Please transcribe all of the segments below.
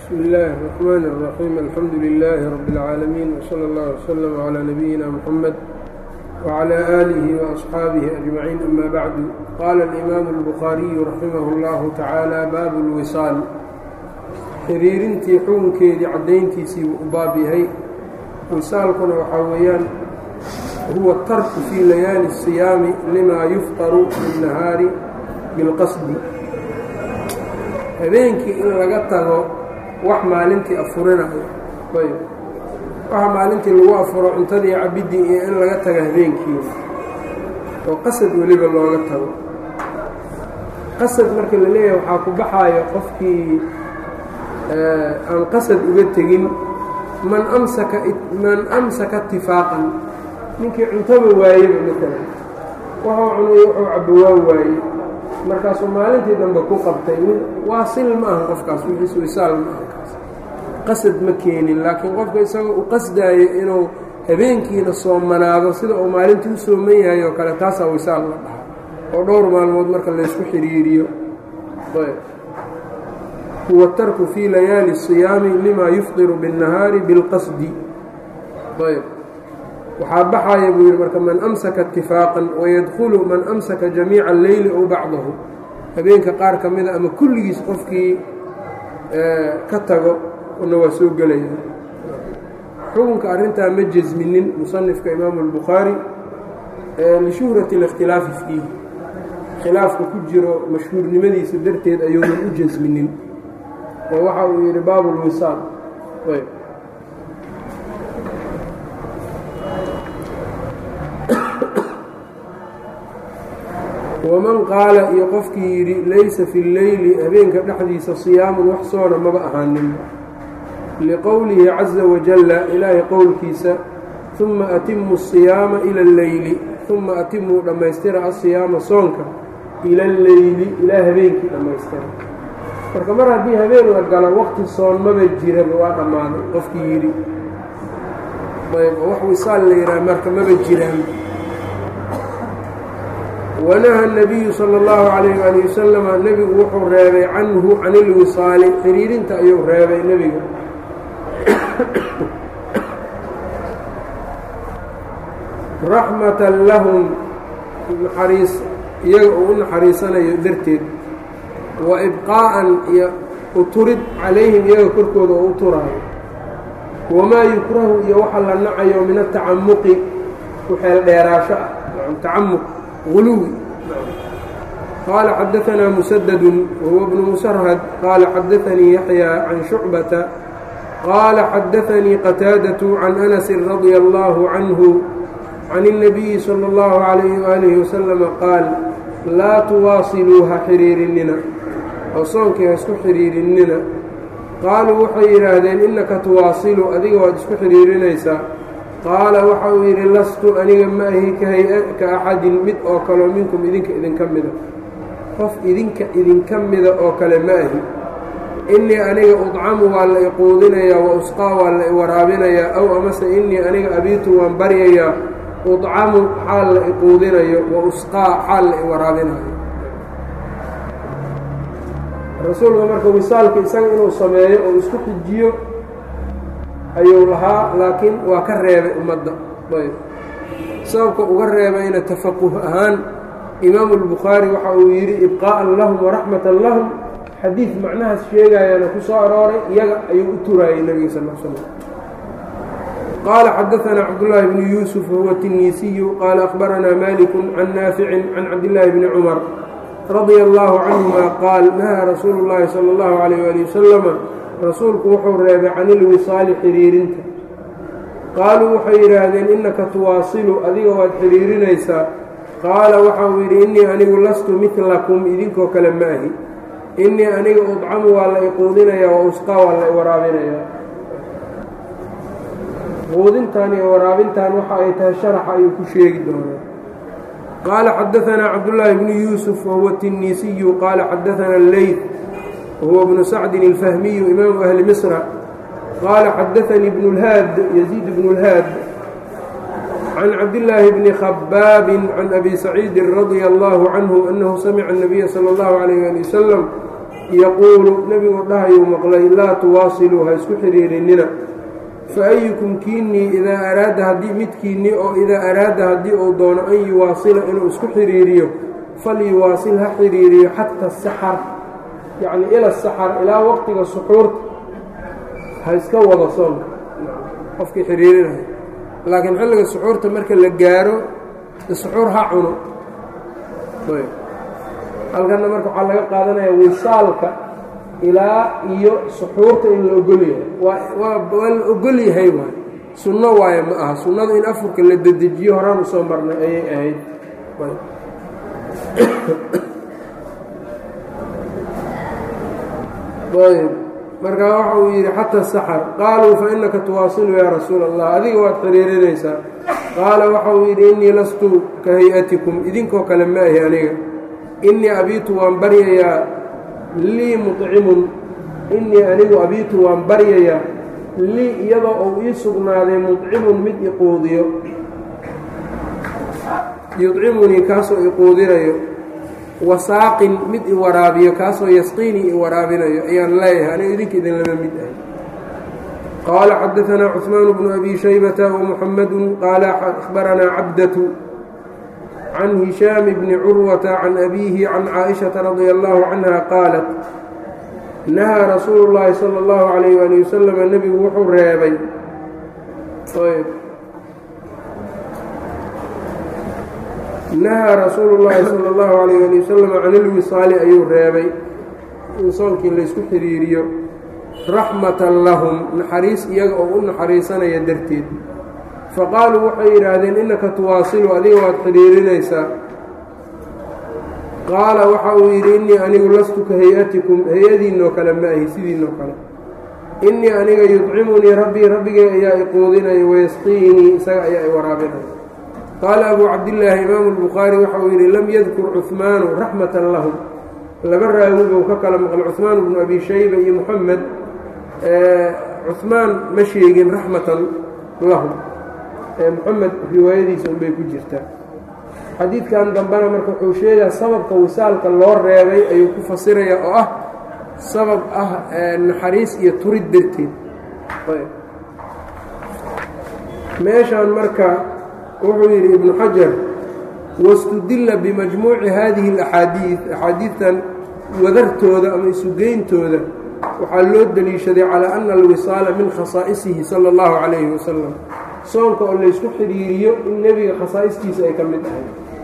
بسم الله الرحمن الرحيم الحمد لله رب العالمين وصلى الله وسلم على نبينا محمد وعلى آله وأصحابه أجمعين أما بعد قال الإمام البخاري رحمه الله تعالى باب الوصال xiriirintii xukunkeedii caddayntiisii u baab yahay wisaalkuna waxaa weeyaan huwa tarku fii layaali الsiyaami limaa yufطaru biالnahaari bilqasdi habeenkii in laga tago wax maalintii afurinayo ayb waxa maalintii lagu afuro cuntadii cabiddii iyo in laga tago habeenkii oo qasad weliba looga tago qasad marka la leeyahay waxaa ku baxayo qofkii aan qasad uga tegin man amsaka itifaaqan ninkii cuntaba waayeba maalan waxuu cunay wuxuu cabowaa waaye markaasuu maalintii dambe ku qabtay waasil ma aha qofkaas wixiis wisaal ma aha kaas qasad ma keenin laakiin qofka isagoo u qasdaayo inuu habeenkiina soomanaado sida uu maalintii u sooman yahay oo kale taasaa wisaal la dhahaa oo dhowr maalmood marka laysku xiriiriyo huwa tarku fii layaali الصiyaami lima yufطiru bالnahaari biاlqasdi ayb waxaa baxaya buu yihi marka man amsaka itifaaqan wayadkulu man amsaka jamiica اleyli ow bacdahu habeenka qaar ka mida ama kulligiis qofkii ka tago una waa soo gelaya xukunka arrintaa ma jasminin musanifka imaamu الbukhaari lishuhrati اlاkhtilaafi fiih khilaafka ku jiro mashhuurnimadiisa darteed ayuunan u jasminin oo waxa uu yidhi baabu اlwisaal waman qaala iyo qofkii yidhi laysa fi اlleyli habeenka dhexdiisa siyaamun wax soona maba ahaanin liqowlihi caza wajalla ilaahay qowlkiisa ثuma atimu الصiyaama ila اlleyli ثuma atimuu dhammaystira asiyaama soonka ila اlleyli ilaa habeenkii dhammaystira marka mar haddii habeen la galo waqti soon maba jiraba waa dhammaaday qofkii yidhi ayb wax wisaal la yidhaha marka maba jiraan wanaha الnabiyu salى اllahu calayh ali wasalama nebigu wuxuu reebay canhu can ilwisaali xiriirinta ayuu reebay nebiga raxmatan lahum naxariis iyaga uu u naxariisanayo darteed wa ibqaa'an iyo uturid calayhim iyaga korkooda oo u turaayo wamaa yukrahu iyo waxa la nacayo min atacamuqi waxeel dheeraasho ah tacamuq guluwi qaala xadaanaa musadadun wahuwa bnu musarhad qaala xadaanii yaxyaa can shucbata qaala xadaanii qataadatu can anasin radia allaahu canhu can الnabiyi salى اllahu calayhi waalihi wasalama qaal laa tuwaasiluu ha xiriirinina oo soonkii ha isku xiriirinnina qaaluu waxay yidhaahdeen innaka tuwaasilu adiga waad isku xiriirinaysaa qaala waxa uu yidhi lastu aniga ma ahi ka axadin mid oo kaleo minkum idinka mida qof idinka mida oo kale ma ahi innii aniga udcamu waa la iquudinayaa wa usqaa waa la iwaraabinayaa aw amase innii aniga abiitu waan baryayaa udcamu xaal la iquudinayo wa usqaa xaal la iwaraabinayo rasuulka marka wisaalka isaga inuu sameeyo oo isku xijiyo ayuu lahaa laakiin waa ka reebay ummadda ayb sababka uga reebayna tafaquh ahaan imaamu اlbukhaari waxa uu yidhi ibqaa'an lahum waraxmatan lahum xadiid macnahaas sheegayaana ku soo arooray iyaga ayuu u turaayay nebiga sal l slam qaala xadaanaa cabdullaahi bnu yuusuf wahuwa tinisiyu qaala akhbaranaa maliku can naaficin can cabdillaahi bni cumar radia allaahu canhuma qaal nahaa rasuulu llaahi sala allahu calayh waali wasalama rasuulku wuxuu reebay can ilwisaali xiriirinta qaaluu waxay yidhaahdeen innaka tuwaasilu adiga waad xiriirinaysaa qaala waxa uu yidhi innii anigu lastu midlakum idinkoo kale ma ahi innii aniga udcamu waa la iquudinayaa wa usqaa waa la iwaraabinayaa quudintan iyo waraabintan waxa ay tahay sharaxa ayuu ku sheegi doonaa qaala xadaanaa cabdullaahi bnu yuusuf wahuwa tinisiyu qaala xadaanaa alleyt wahuwa bnu sacdin alfahmiyu imaamu ahli misra qaala xadaanii bnu lhaad yaziid bnu lhaad can cabdillaahi bni khabaabin can abi saciidin radia allaahu canhu annahu samica الnabiya salى اllahu calayh ali wasalam yaquulu nebigu dhahayuu maqlay laa tuwaasiluu ha isku xiriirinina faayukum kiinnii idaa araada haddii midkiinnii oo idaa araada haddii uu doono an yuwaasila inuu isku xiriiriyo falyuwaasil ha xiriiriyo xata asaxar yacnii ila asaxar ilaa waqtiga suxuurta ha iska wado soonka qofkii xiriirinayo laakiin xilliga suxuurta marka la gaaro suxuur ha cuno halkanna marka waxaa laga qaadanaya wisaalka ilaa iyo suxuurta in la ogol yahay waa la ogol yahay waay sunno waaye ma aha sunnadu in afurka la dedejiyo horaan usoo marnay ayay ahayd ayb markaa waxa uu yidhi xata saxar qaaluu fa innaka tuwaasilu yaa rasuula allah adiga waad xiriirinaysaa qaala waxa uu yidhi innii lastu ka hay-atikum idinkoo kale ma ahi aniga innii abiitu waan baryayaa lii muطcimun innii anigu abiitu waan baryayaa lii iyadoo uu ii sugnaaday muطcimun mid iquudiyo yudcimunii kaasoo iquudinayo wasaaqin mid i waraabiyo kaasoo yasqiinii i waraabinayo ayaan leeyahay anigu idinka idin lama mid ahay qaala xadaanaa cuثmaan bnu abi shaybata wamuxamadu qaala akhbaranaa cabdatu can hishaam bni curwata can abiihi can caaئiشhaةa radia allahu canha qaalat nahaa rasuulu اllaahi salى اllahu عalayh ali wasalama nebigu wuxuu reebay nahaa rasuulu اllaahi salى اllahu عalayh ali wasalam can ilwisaali ayuu reebay in soonkii laysku xiriiriyo raxmatan lahum naxariis iyaga oo u naxariisanaya darteed faqaaluu waxay yidhaahdeen innaka tuwaasilu adiga waad xidhiirinaysaa qaala waxa uu yidhi innii anigu lastu ka hay-atikum hay-adiinoo kale ma ahi sidiinoo kale innii aniga yudcimunii rabbii rabbigay ayaa iquudinaya wayasqiinii isaga ayaa i waraabinaya qaala abuu cabdillaahi imaamu albukhaari waxa uu yidhi lam yadkur cuhmaanu raxmatan lahum laba raawi buu ka kala maqlay cuhmaan bnu abi shayba iyo muxamed cuhmaan ma sheegin raxmatan lahum moxamed riwaayadiisa unbay ku jirtaa xadiidkan dambena marka wuxuu sheegaa sababka wisaalka loo reebay ayuu ku fasirayaa oo ah sabab ah naxariis iyo turid darteed meeshaan marka wuxuu yidhi ibnu xajar wastudilla bimajmuuci haadihi alaxaadiid axaadiidtan wadartooda ama isugeyntooda waxaa loo deliishaday calaa ana alwisaala min khasaa'isihi sala اllahu calayhi wasalam soonka oo laysku xidhiiriyo in nebiga khasaa'istiisa ay ka mid tahay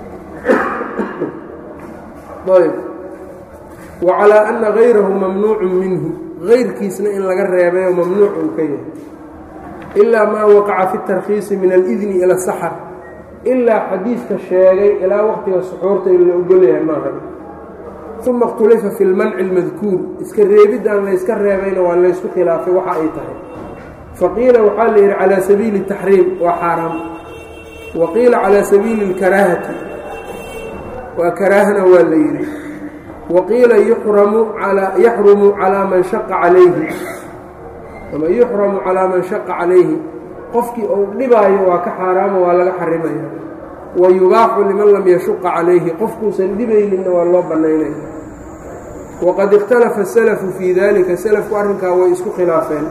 ayb wa calaa anna gayrahu mamnuucun minhu gayrkiisna in laga reebayo mamnuuc uu ka yahay ilaa maa waqaca fi tarkhiisi min alidni ila asaxar ilaa xadiidka sheegay ilaa waqtiga suxuurta in la ogolyahay maahan uma اkhtulifa fi lmanci اlmadkuur iska reebidaan layska reebayna waa laysku khilaafay waxa ay tahay faqiila waxaa la yidhi calaa sabiili الtaxriim waa xaaraam wa qiila calaa sabiili اlkaraahati waa karaahana waa la yidhi wa qiila yaxrumu calaa man shaqa calayhi ama yuxramu calaa man shaqa calayhi qofkii uu dhibaayo waa ka xaaraamo waa laga xarimaya wa yubaaxu liman lam yashuqa calayhi qofkuusan dhibayninna waa loo bannaynaya waqad ikhtalafa asalafu fii dalika salafku arrinkaa way isku khilaafeen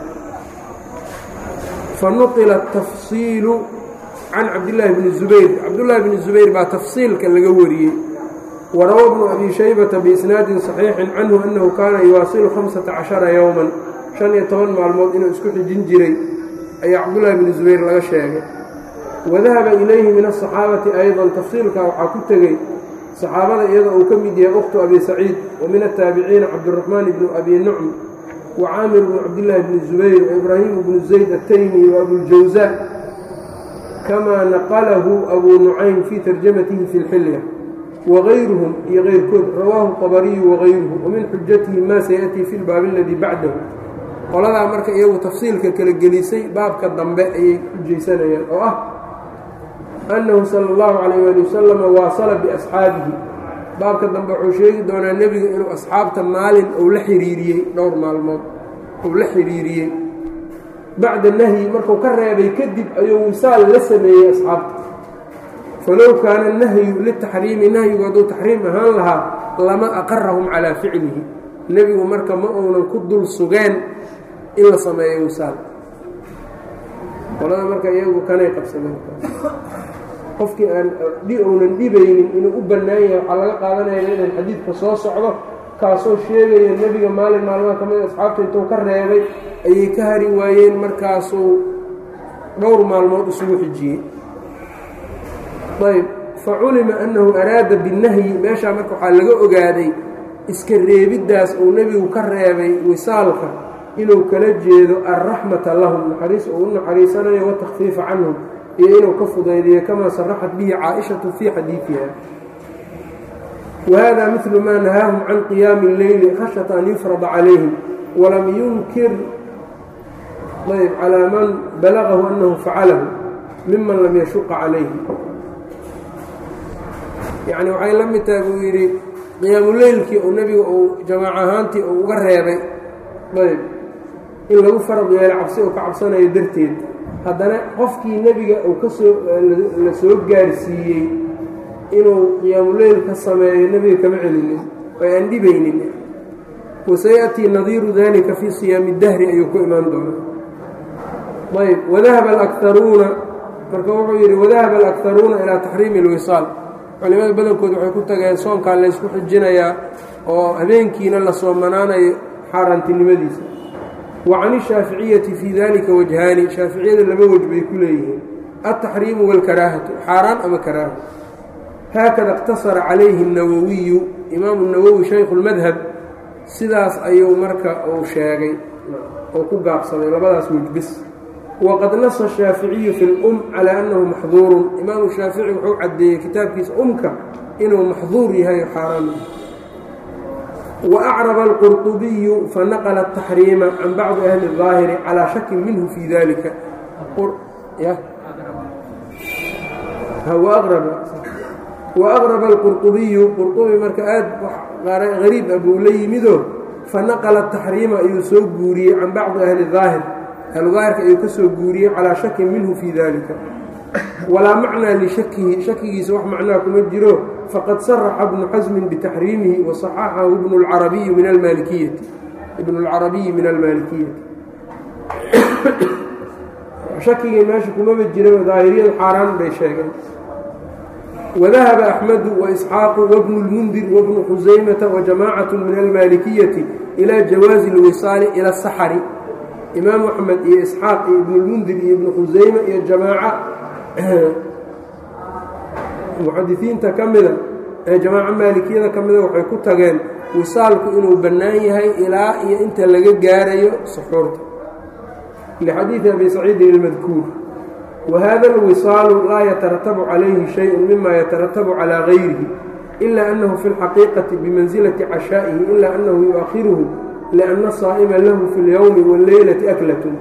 fanuqila atafsiilu can cabdillaahi bni zubayr cabdullaahi bni zubayr baa tafsiilka laga wariyey warawa bnu abi shaybata biisnaadin saxiixin canhu annahu kaana yuwaasilu 15 yowman 15 maalmood inuu isku xijin jiray ayaa cabdullaahi bni zubayr laga sheegay wadahaba ilayhi min asaxaabati aydan tafsiilkaa waxaa ku tegey saxaabada iyadoo uu ka mid yahay ukhtu abi saciid wa min ataabiciina cabdiraxmaan ibnu abi nucm wa caamir bnu cabdillaahi bni zubayr wa ibraahiim bnu zayd ataymi wa abuljawsa kamaa naqalahu abuu nucaym fii tarjamatihi fi lxilya wagayruhum iyo keyrkood rawaahu طabariyu wagayruhu wamin xujatihi maa sayaأtii fi lbaabi aladii bacdahu qoladaa marka iyagu tafsiilka kala gelisay baabka dambe ayay ujeysanayaan oo ah annahu sala اllahu calayh ali wasalama waasala biasxaabihi baabka dambe wuxuu sheegi doonaa nebiga inuu asxaabta maalin uu la xiriiriyey dhowr maalmood uu la xiriiriyey bacda nahyi markuu ka reebay kadib ayuu wisaal la sameeyey asxaabta falow kaana nahyu litaxriimi nahyigu hadduu taxriim ahaan lahaa lama aqarahum calaa ficlihi nebigu marka ma uunan ku dul sugeen in la sameeyo wisaal. qolada marka iyagu kanay qabsadeen qofkii aan uunan dhibaynin inuu u bannaan yahay waxaa laga qaadanaya inay xadiidka soo socdo kaasoo sheegaya nebiga maalin maalmaha ka mida asxaabta intuu ka reebay ayay ka hari waayeen markaasuu dhowr maalmood isugu xijiyey. ayb faculima annahu araada binnahyi meeshaa marka waxaa laga ogaaday iska reebiddaas uu nebigu ka reebay wisaalka inuu kala jeedo alraxmata lahum naxariis uu u naxariisanayo watakfiifa canhum iyo inuu ka fudaydiyo kamaa saraxat bihi caaishatu fii xadiidiha. wahada midlu maa nahaahum can qiyaami اlleyli khashyata an yufrada calayhim walam yunkir ayb calaa man balagahu annahu facalahu miman lam yashuqa calayhi. yacni waxay la mid tahay buu yidhi qiyaamuleylkii uu nebiga uu jamaac ahaantii uu uga reebay ayb in lagu farad yeelo cabsi uu ka cabsanayo darteed, haddana qofkii nebiga uu la soo gaarsiiyey inuu qiyaamuleyl ka sameeyo nebiga kama celinin oo aan dhibaynin. wasayaأtii nadiiru dalika fii siyaami dahri ayuu ku imaan doonaa. ayb wadahaba alakaruuna marka wuxuu yidhi wadahaba alakharuuna ilaa taxriimi اlwisaal. culimada badankood waxay ku tageen soonkaa laysku xijinayaa oo habeenkiina la soomanaanayo xaaraantinimadiisa. wa can ishaaficiyati fii dalika wajhaani, shaaficiyada laba wej bay ku leeyihiin altaxriimu wاlkaraahatu, xaaraan ama karaaha. haakada اqtasara calayhi الnawowiyu, imaamu nawowi shaykhu اlmadhab sidaas ayuu marka uu sheegay oo ku gaabsaday labadaas wejbis. waqad nasa الshaaficiyu fi اlum calى annahu maxduurun, imaamu shaafici wuxuu caddeeyey kitaabkiisa umka inuu maxduur yahay xaaraan. waأcraba اlqurطubiyu fanaqla الtaxriima can bacdi ahli الظaahiri calىa shakin minhu fii dalika. وأqرب الqرطubiyu qurطubi marka aad غariib ah buu la yimido fanaqla التaxriima ayuu soo guuriyey can bacضi ahli الظaahir, ahluظaahirka ayuu ka soo guuriyey calىa shakin minhu fii dalika. walaa macnaa lishakihi, shakigiisa wax macnaa kuma jiro. faqad saraxa bnu xasmi bitaxriimihi waصaxaxahu ibn اlcarabiyi min almaalikiyati shakigii meesha kumaba jiraba daahiriyadu xaaraan bay sheegeen. wadahaba axmedu waisxaaqu wabnu اlmundir wabnu khusaymata wajamaacaة min almaalikiyati ilaa jawaazi اlwisaali ila الsaxari. imaamu axmed iyo isxaaq iyo ibnu اlmundir iyo ibnu khusayme iyo jamaaca muxadisiinta ka mida ee jamaaco maalikiyada ka mida waxay ku tageen wisaalku inuu bannaan yahay ilaa iyo inta laga gaarayo suxuurta lixadiidi abi saciidin ilmadkuur. wahada alwisaalu laa yataratabu calayhi shayءu mima yataratabu calىa gayrihi ila annahu fi اlxaqiiqati bimansilati cashaa'ihi ila annahu yu'akhiruhu lianna saa'ima lahu fi اlyowmi wاlleylati aklatun.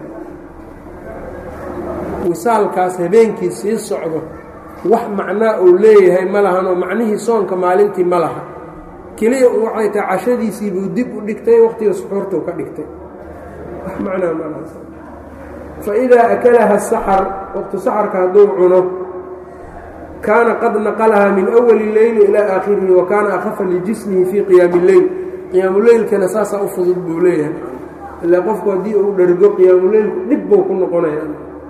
wisaalkaas habeenkii sii socdo wax macnaa uu leeyahay ma lahanoo macnihii soonka maalintii ma laha, keliya waxay tahay cashadiisii buu dib u dhigtay, waqtiga suxuurtuu ka dhigtay, wax macnaa ma laha. faidaa akalaha saxar, waqti saxarka hadduu cuno, kaana qad naqalahaa min awali leyli ilaa aakhirihi wa kaana akhafa lijismihi fii qiyaami اleyl. qiyaamuleylkana saasaa u fudud buu leeyahay, ilaa qofku haddii uu dhergo qiyaamuleylku dhib buu ku noqonaya.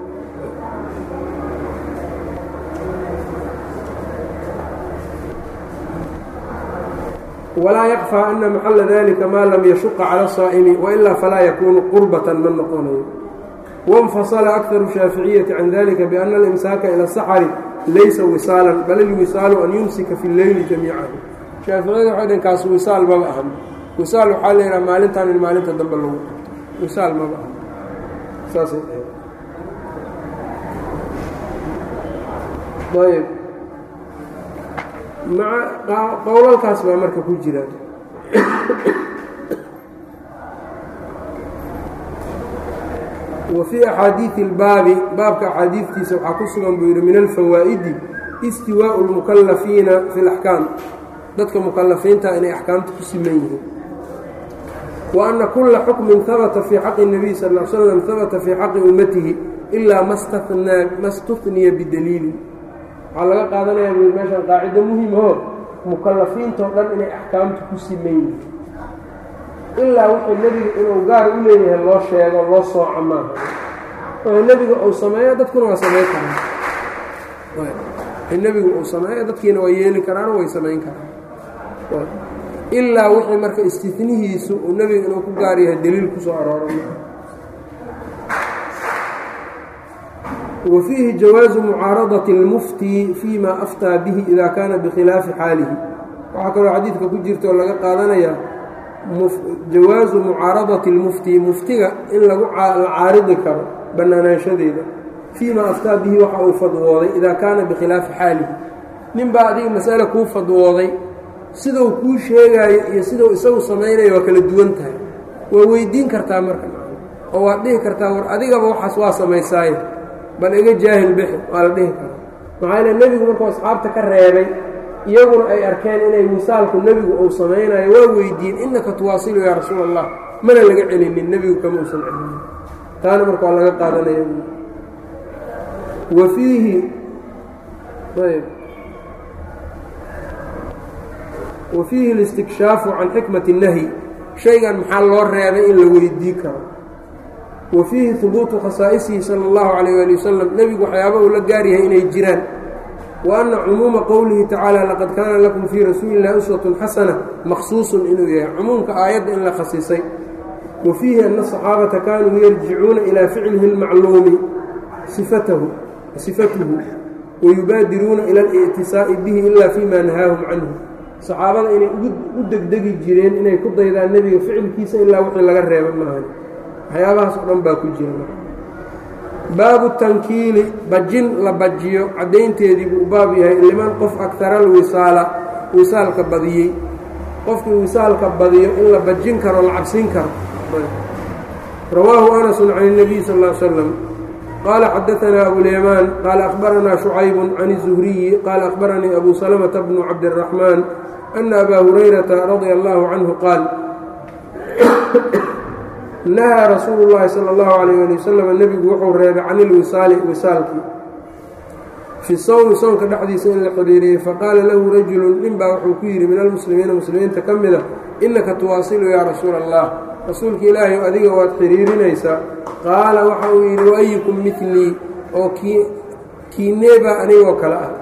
walaa yakfىa ana maxala dalika maa lam yashuqa calى الsaa'imi wailaa falaa yakuunu qurbatan ma noqonayo. waاnfasala akharu shaaficiyati can dalika biana alimsaaka ila الsaxari laysa wisaalan bal ilwisaalu an yumsika fi اlleyli jamiicahu. shaaficiyada waxay dhn kaas wisaal maba ahan. wisaal waxaa la yidhaha maalintan in maalinta dambe lagu qabto, wisaal maba ahan. saasay ayb qowlalkaas baa marka ku jira. wa fii axaadiidi اlbaabi, baabka axaadiidtiisa waxaa ku sugan buu yidhi min alfawaa'idi istiwaaءu اlmukalafiina fi اlaxkaam, dadka mukalafiinta inay axkaamta ku siman yihiin. wa ana kula xukmin habata fii xaqi الnabiy sal ا l slam habata fii xaqi ummatihi ilaa ma stuniya bidaliilin. waxaa laga qaadanayaa buu meeshan qaacido muhim oo mukalafiintao dhan inay axkaamta ku siman yihiin. ilaa wuxuu nebiga inuu gaar u leeyahay loo sheego loo sooco maaha wuxuu nebiga uu sameeyo dadkuna waa samayn karaan wixii nebigu uu sameeyo dadkiina waa yeeli karaan way samayn karaan ilaa wixii marka istinihiisu uu nebiga inuu ku gaar yahay daliil ku soo arooro وفيهi جawاaز مucاaraضaة الmftي فيma أftىa bه إida kana bkhilaafi xaalihi waxaa kaloo xadiidka ku jirta oo laga qaadanaya jawaaزu mucaaraضaةi الmftي muftiga in la caaridi karo banaanaanshadeeda فيma أftىa bihi waxa uu fadwooday إida kaana bkhilaafi xaalihi nin baa adiga masأله kuu fadwooday sidau kuu sheegaayo iyo sidau isagu samaynayo waa kala duwan tahay waa weydiin kartaa marka oo waad dhihi kartaa war adigaba waxaas waa samaysaaye bal iga jaahil bixi waa la dhihi karaa maxaa yeele nebigu markuu asxaabta ka reebay iyaguna ay arkeen inay wisaalku nebigu uu samaynayo waa weydiin innaka tuwaasilu yaa rasuula allah mana laga celinin nebigu kama uusan celinin taana marka waa laga qaadanaya wa fiihi ayb wa fiihi اlistikshaafu can xikmati الnahyi shaygan maxaa loo reebay in la weydii karo wa fiihi hubuutu khasaa'isihi sala اllahu calayh ali wasalam nebigu waxyaaba uu la gaar yahay inay jiraan wa anna cumuuma qowlihi tacaala laqad kaana lakum fii rasuuli illahi uswatun xasana maqsuusun inuu yahay cumuumka aayadda in la khasisay wa fiihi ana asaxaabata kaanuu yarjicuuna ilaa ficlihi اlmacluumi sifatuhu wayubaadiruuna ila اlictisaa'i bihi ila fima nahaahum canhu saxaabada inay u degdegi jireen inay ku daydaan nebiga ficilkiisa ilaa wixii laga reeba maahan waxyaabahaas oo dhan baa ku jira baabu tankiili bajin la bajiyo caddaynteedii buu baab yahay liman qof agtaral wisaalka badiyey qofkii wisaalka badiyo in la bajin karo la cabsin karo rawaahu anasun can الnabiy sal ا slam qaala xadaanaa abulyamaan qaala akhbaranaa shucaybu can الzuhriyi qaala akhbaranii abu salamata bnu cabdالraxmaan ana abaa hurayrata radia allahu canhu qaal nahaa rasuulu llaahi sala allahu calayh ali wasalam nebigu wuxuu reebay can ilwisaali wisaalkii fi sowmi soonka dhexdiisa in la xidhiiriyey faqaala lahu rajulun nin baa wuxuu ku yidhi min almuslimiina muslimiinta ka mida innaka tuwaasilu yaa rasuula allah rasuulka ilaahay o adiga waad xidhiirinaysaa qaala waxa uu yidhi waayukum midlii oo kiineebaa anigoo kale ah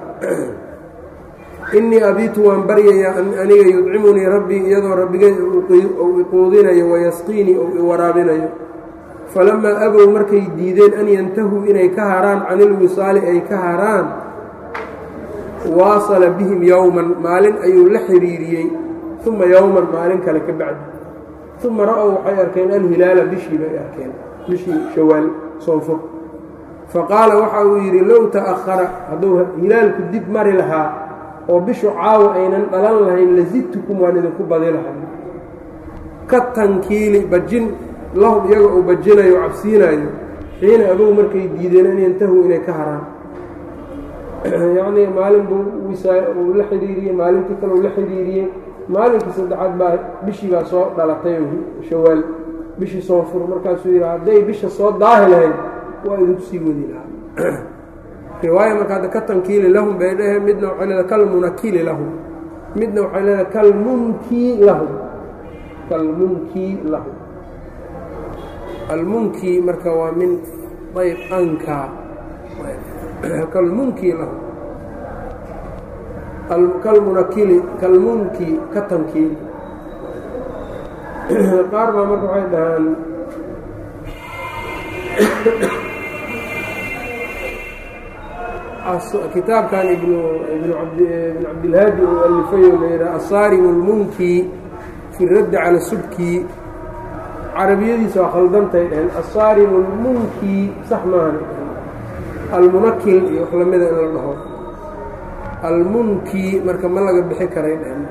innii abiitu waan baryayaa aniga yudcimunii rabbii iyadoo rabbigay uu iquudinayo wayasqiinii ou iwaraabinayo falamaa abow markay diideen an yantahuu inay ka haraan can ilwisaali ay ka haraan waasala bihim yowman maalin ayuu la xidhiiriyey uma yowman maalin kale ka bacdi uma ra'ow waxay arkeen alhilaala bishii bay arkeen bishii shawaal soonfur faqaala waxa uu yidhi low ta'ahara hadduu hilaalku dib mari lahaa oo bishu caawa aynan dhalan lahayn lazidtukum waan idinku badi lahay ka tankiili bajin lahum iyaga uu bajinayo o cabsiinayo xiina abow markay diideen an yantahuu inay ka haraan yacnii maalin buu uu la xidhiiriyey maalintii kale uu la xidhiiriyey maalinkii saddexaad baa bishii baa soo dhalatay shawaal bishii soonfur markaasuu yidhi hadday bisha soo daahi lahayd waa idinku sii wadi lahaa riwaaya marka hadda ka tankiili lahum bay dhaheen midna waxay leedahay kalmunakili lahum midna waxay leedahay kalmunkii lahum almunkii marka waa min ayb ankaa kalmunkii lahum kalmunakili kalmunkii ka tankiili qaar baa marka waxay dhahaan kitaabkan ibn cabdilhaadi uu alifayo la yidhaha asaarim اlmunki fi raddi cala subki carabiyadiisa waa khaldantay dhaheen asaarim اlmunki sax maahan almunakil iyo wax lamida in la dhaho almunki marka ma laga bixi karay dhaheen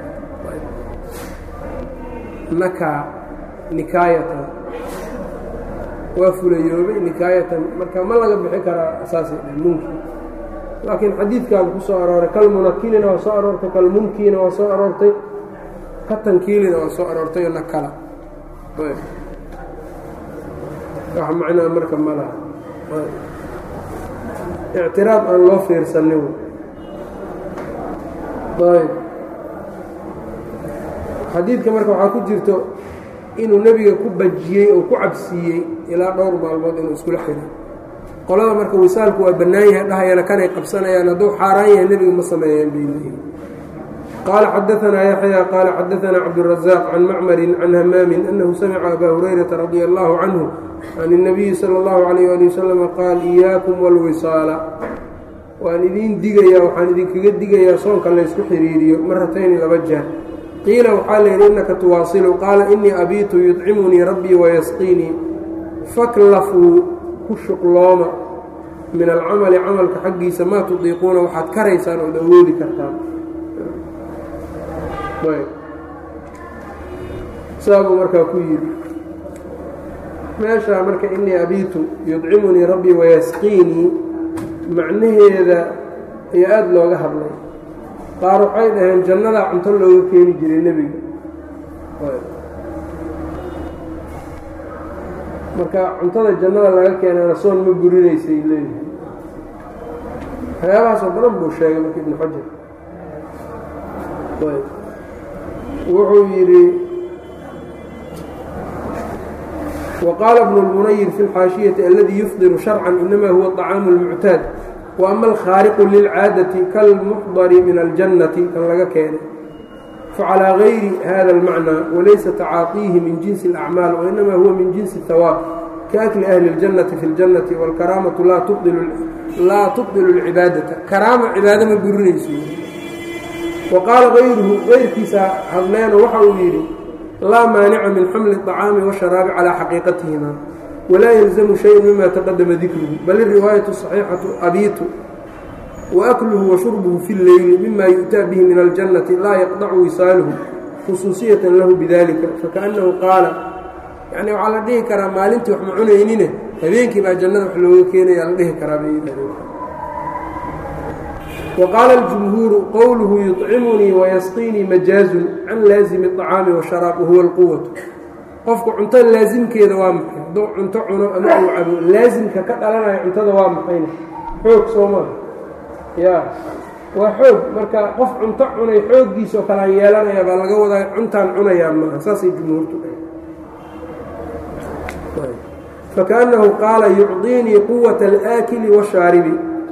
nakaa nikaayatan waa fulayoobay nikaayatan marka ma laga bixi karaa saasay dhaheen munki laakiin xadiidkaaba ku soo arooray kalmunakilina waa soo aroortay kalmunkiina waa soo aroortay ka tankiilina waa soo aroortay o nakala wax macnaa marka ma laha ictiraad aan loo fiirsanin ayb xadiidka marka waxaa ku jirto inuu nebiga ku bajiyey oo ku cabsiiyey ilaa dhowr maalmood inuu iskula xiray qolada marka wisaalku waa bannaan yahay dhahayana kanay qabsanayaan hadduu xaaraan yahay nebiga ma sameeyeen bay leeyihin qaala xadaanaa yaxya qaala xadaanaa cabdurazaaq can macmarin can hamaamin annahu samica abaa hurayrata radia allahu canhu can الnabiyi salى اllahu alayh ali wasalama qaal iyaakum wاlwisaala waan idiin digayaa waxaan idinkaga digayaa soonka laysku xiriiriyo maratayni 2 jeer qiila waxaa la yidhi innaka tuwaasilu qaala inii abiitu yudcimunii rabbii wayasqiinii faklafuu ku shuqlooma min alcamali camalka xaggiisa maa tudiiquuna waxaad karaysaan ood awoodi kartaan saabuu markaa ku yidhi meeshaa marka inii abiitu yudcimunii rabbii wayasqiinii macnaheeda ayaa aada looga hadlay qaar waxay dhaheen jannadaa cunto looga keeni jiray nebiga marka cuntada jannada laga keenana soon ma burinaysay leeyihi waxyaabahaasoo badan buu sheegay marka ibnu xajar wuxuu yidhi waqaala ibnu اlmunayir fi اlxaashiyati aladii yufdiru sharcan inama huwa طacaamu اlmuctaad وأma alkhaariqu lilcaadati kalmuxdari min aljannati kan laga keenay facalىa gayri hada اlmacnaa walaysa tacaaطiihi min jinsi الأcmaal wainama huwa min jinsi الhawaab kaakli ahli اljannati fi اljannati wاlkaraamatu laa tubdilu اlcibaadata karaama cibaado ma burinayso wa qaala gayruhu gayrkiisa hadleeno waxa uu yidhi laa maanica min xamli الطacaami wالsharaabi calىa xaqiiqatihima وlaa yلزmu شhayء mima تaqadama dikruhu bal الriwaayaة الصaxiixaةu abiitu وأkluhu وashurbuhu fi اleyli mima yu'taa bihi min الجannati laa yaqdacu wisaaluhu khusuuصiyaة lahu bidalika fakaأnnahu qaala yani waxaa la dhihi karaa maalintii wax ma cunaynine habeenkii baa jannada wax looga keenaya la dhihi karaa وqaala الجumhuuru qowluhu yuطcimunii وayasqinii majaazu can laazimi الطacaami والشharaab wahuwa اlquwaة qofku cunto laasimkeeda waa maxay hadduu cunto cuno ama uu cabo laasimka ka dhalanaya cuntada waa maxayna xoog soo maaha yaa waa xoog marka qof cunto cunay xooggiisoo kalaan yeelanaya baa laga wadaa cuntaan cunayaa maaha saasay jumhuurtu dhahay fakaأnnahu qaala yucطiinii quwaةa اlآakili wالshaaribi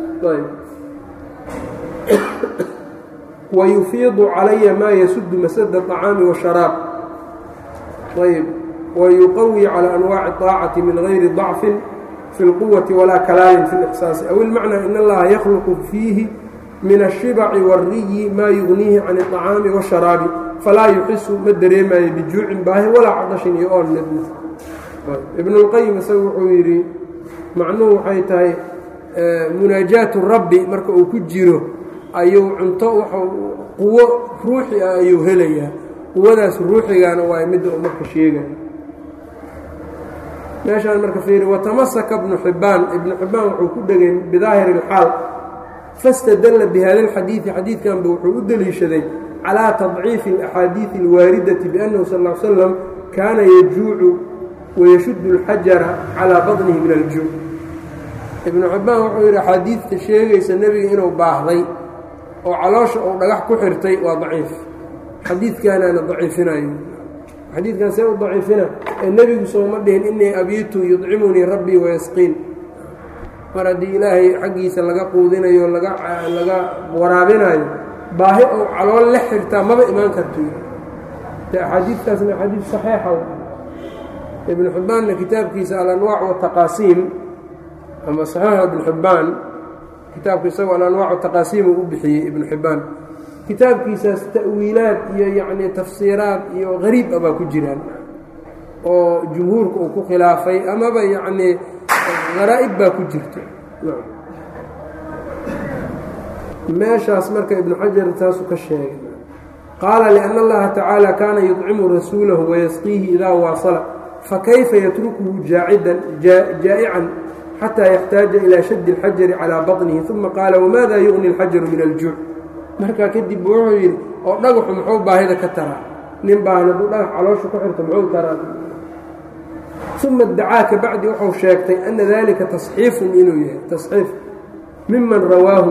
wayufiidu calaya maa yasudu masada الطacaami wالsharaab ayb ويuqawي calى أnwaaci الطaacati min غayri ضacfi fi اlquwaةi walaa kalaalin fi اlإxsaasi aw ilmacnaa in allaha yakhluqu fiihi min الشhibaci wالriyi maa yugniihi can الطacaami wالsharaabi falaa yuxisu ma dareemayo bijuucin baahi walaa cadashin iyo oon nedna ibn اlqayim isaga wuxuu yidhi macnuhu waxay tahay munaajaatu rabbi marka uu ku jiro ayuu cunto quwo ruuxi ah ayuu helayaa quwadaas ruuxigaana waa midda uu marka sheegaya meeshaan marka fiiri watamasaka ibnu xibbaan wuxuu ku dhegay bidaahiri اlxaal fastadalla bihada اlxadiidi xadiidkanba wuxuu u deliishaday calىa tadciifi اlaxaadiidi اlwaaridati biannahu sal ll ly slam kaana yajuucu wayashuddu اlxajara calىa baطnihi min aljuuc ibnu xibbaan wuxuu yidhi axaadiidta sheegaysa nebiga inuu baahday oo caloosha uu dhagax ku xirtay waa daciif xadiidkaanaana daciifinayo xadiidkan see u daciifina ee nebigu sooma dhihin inii abiitu yudcimunii rabbii wayasqiin mar haddii ilaahay xaggiisa laga quudinayo laga waraabinayo baahi ou calool la xirtaa maba imaan karto de axaadiidkaasna axaadiid saxiixa ibnu xibbaanna kitaabkiisa alanwaac wataqaasiim ama saxiixa ibnu xibbaan kitaabka isagoo alanwaac wataqaasiim uu u bixiyey ibnu xibbaan kitaabkiisaas ta'wiilaad iyo yacnii tafsiiraad iyo qariib ah baa ku jiraan oo jumhuurka uu ku khilaafay amaba yacnii qaraa'ib baa ku jirta meeshaas marka ibnu xajar taasuu ka sheegay qaala liأnna allaha tacaala kaana yudcimu rasuulahu wayasqiihi idaa waasala fakayfa yatrukuhu jaa'ican xataa yaxtaaja ilaa shaddi اlxajari calىa baطnihi uma qaala wamaada yugni اlxajaru min aljuuc markaa kadib wuxuu yidhi oo dhagaxu muxuu baahida ka taraa nin baahan hadduu dhagax caloosha ku xirto muxuu taraa uma dacaa ka bacdi wuxuu sheegtay ana dalika tasxiifun inuu yahay tasxiif miman rawaahu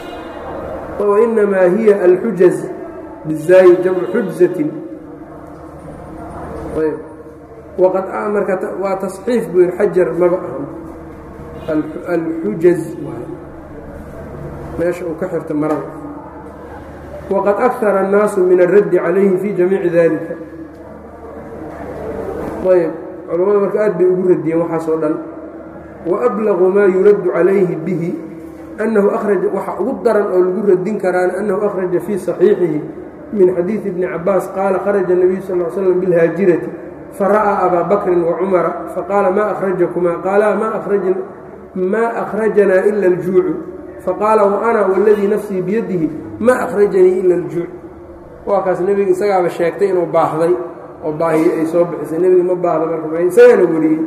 wainamaa hiya alxujaz bizaayi jamcu xujzatin ayb waqad marka waa tasxiif buu yidhi xajar maba ahan alxujaz meesha uu ka xirta marada waqad akara الnaasu min الraddi calayhi fi jamiici dalika ayb culamada marka aad bay ugu radiyeen waxaas oo dhan waablagu maa yuraddu calayhi bihi annahu akhraja waxa ugu daran oo lagu radin karaan annahu akhraja fii صaxiixihi min xadiiثi bni cabaas qaala kharaja الnabiyu sal ly slam biاlhaajirati fara'aa abaa bakrin wacumara faqaala maa akhrajakumaa qaala maa akhrajanaa ila اljuucu faqaala waana waladii nafsii biyadihi maa akhrajanii ila اljuuc waa kaas nebiga isagaaba sheegtay inuu baahday oo baahiye ay soo bixisay nebiga ma baahda marka isagaana wariyey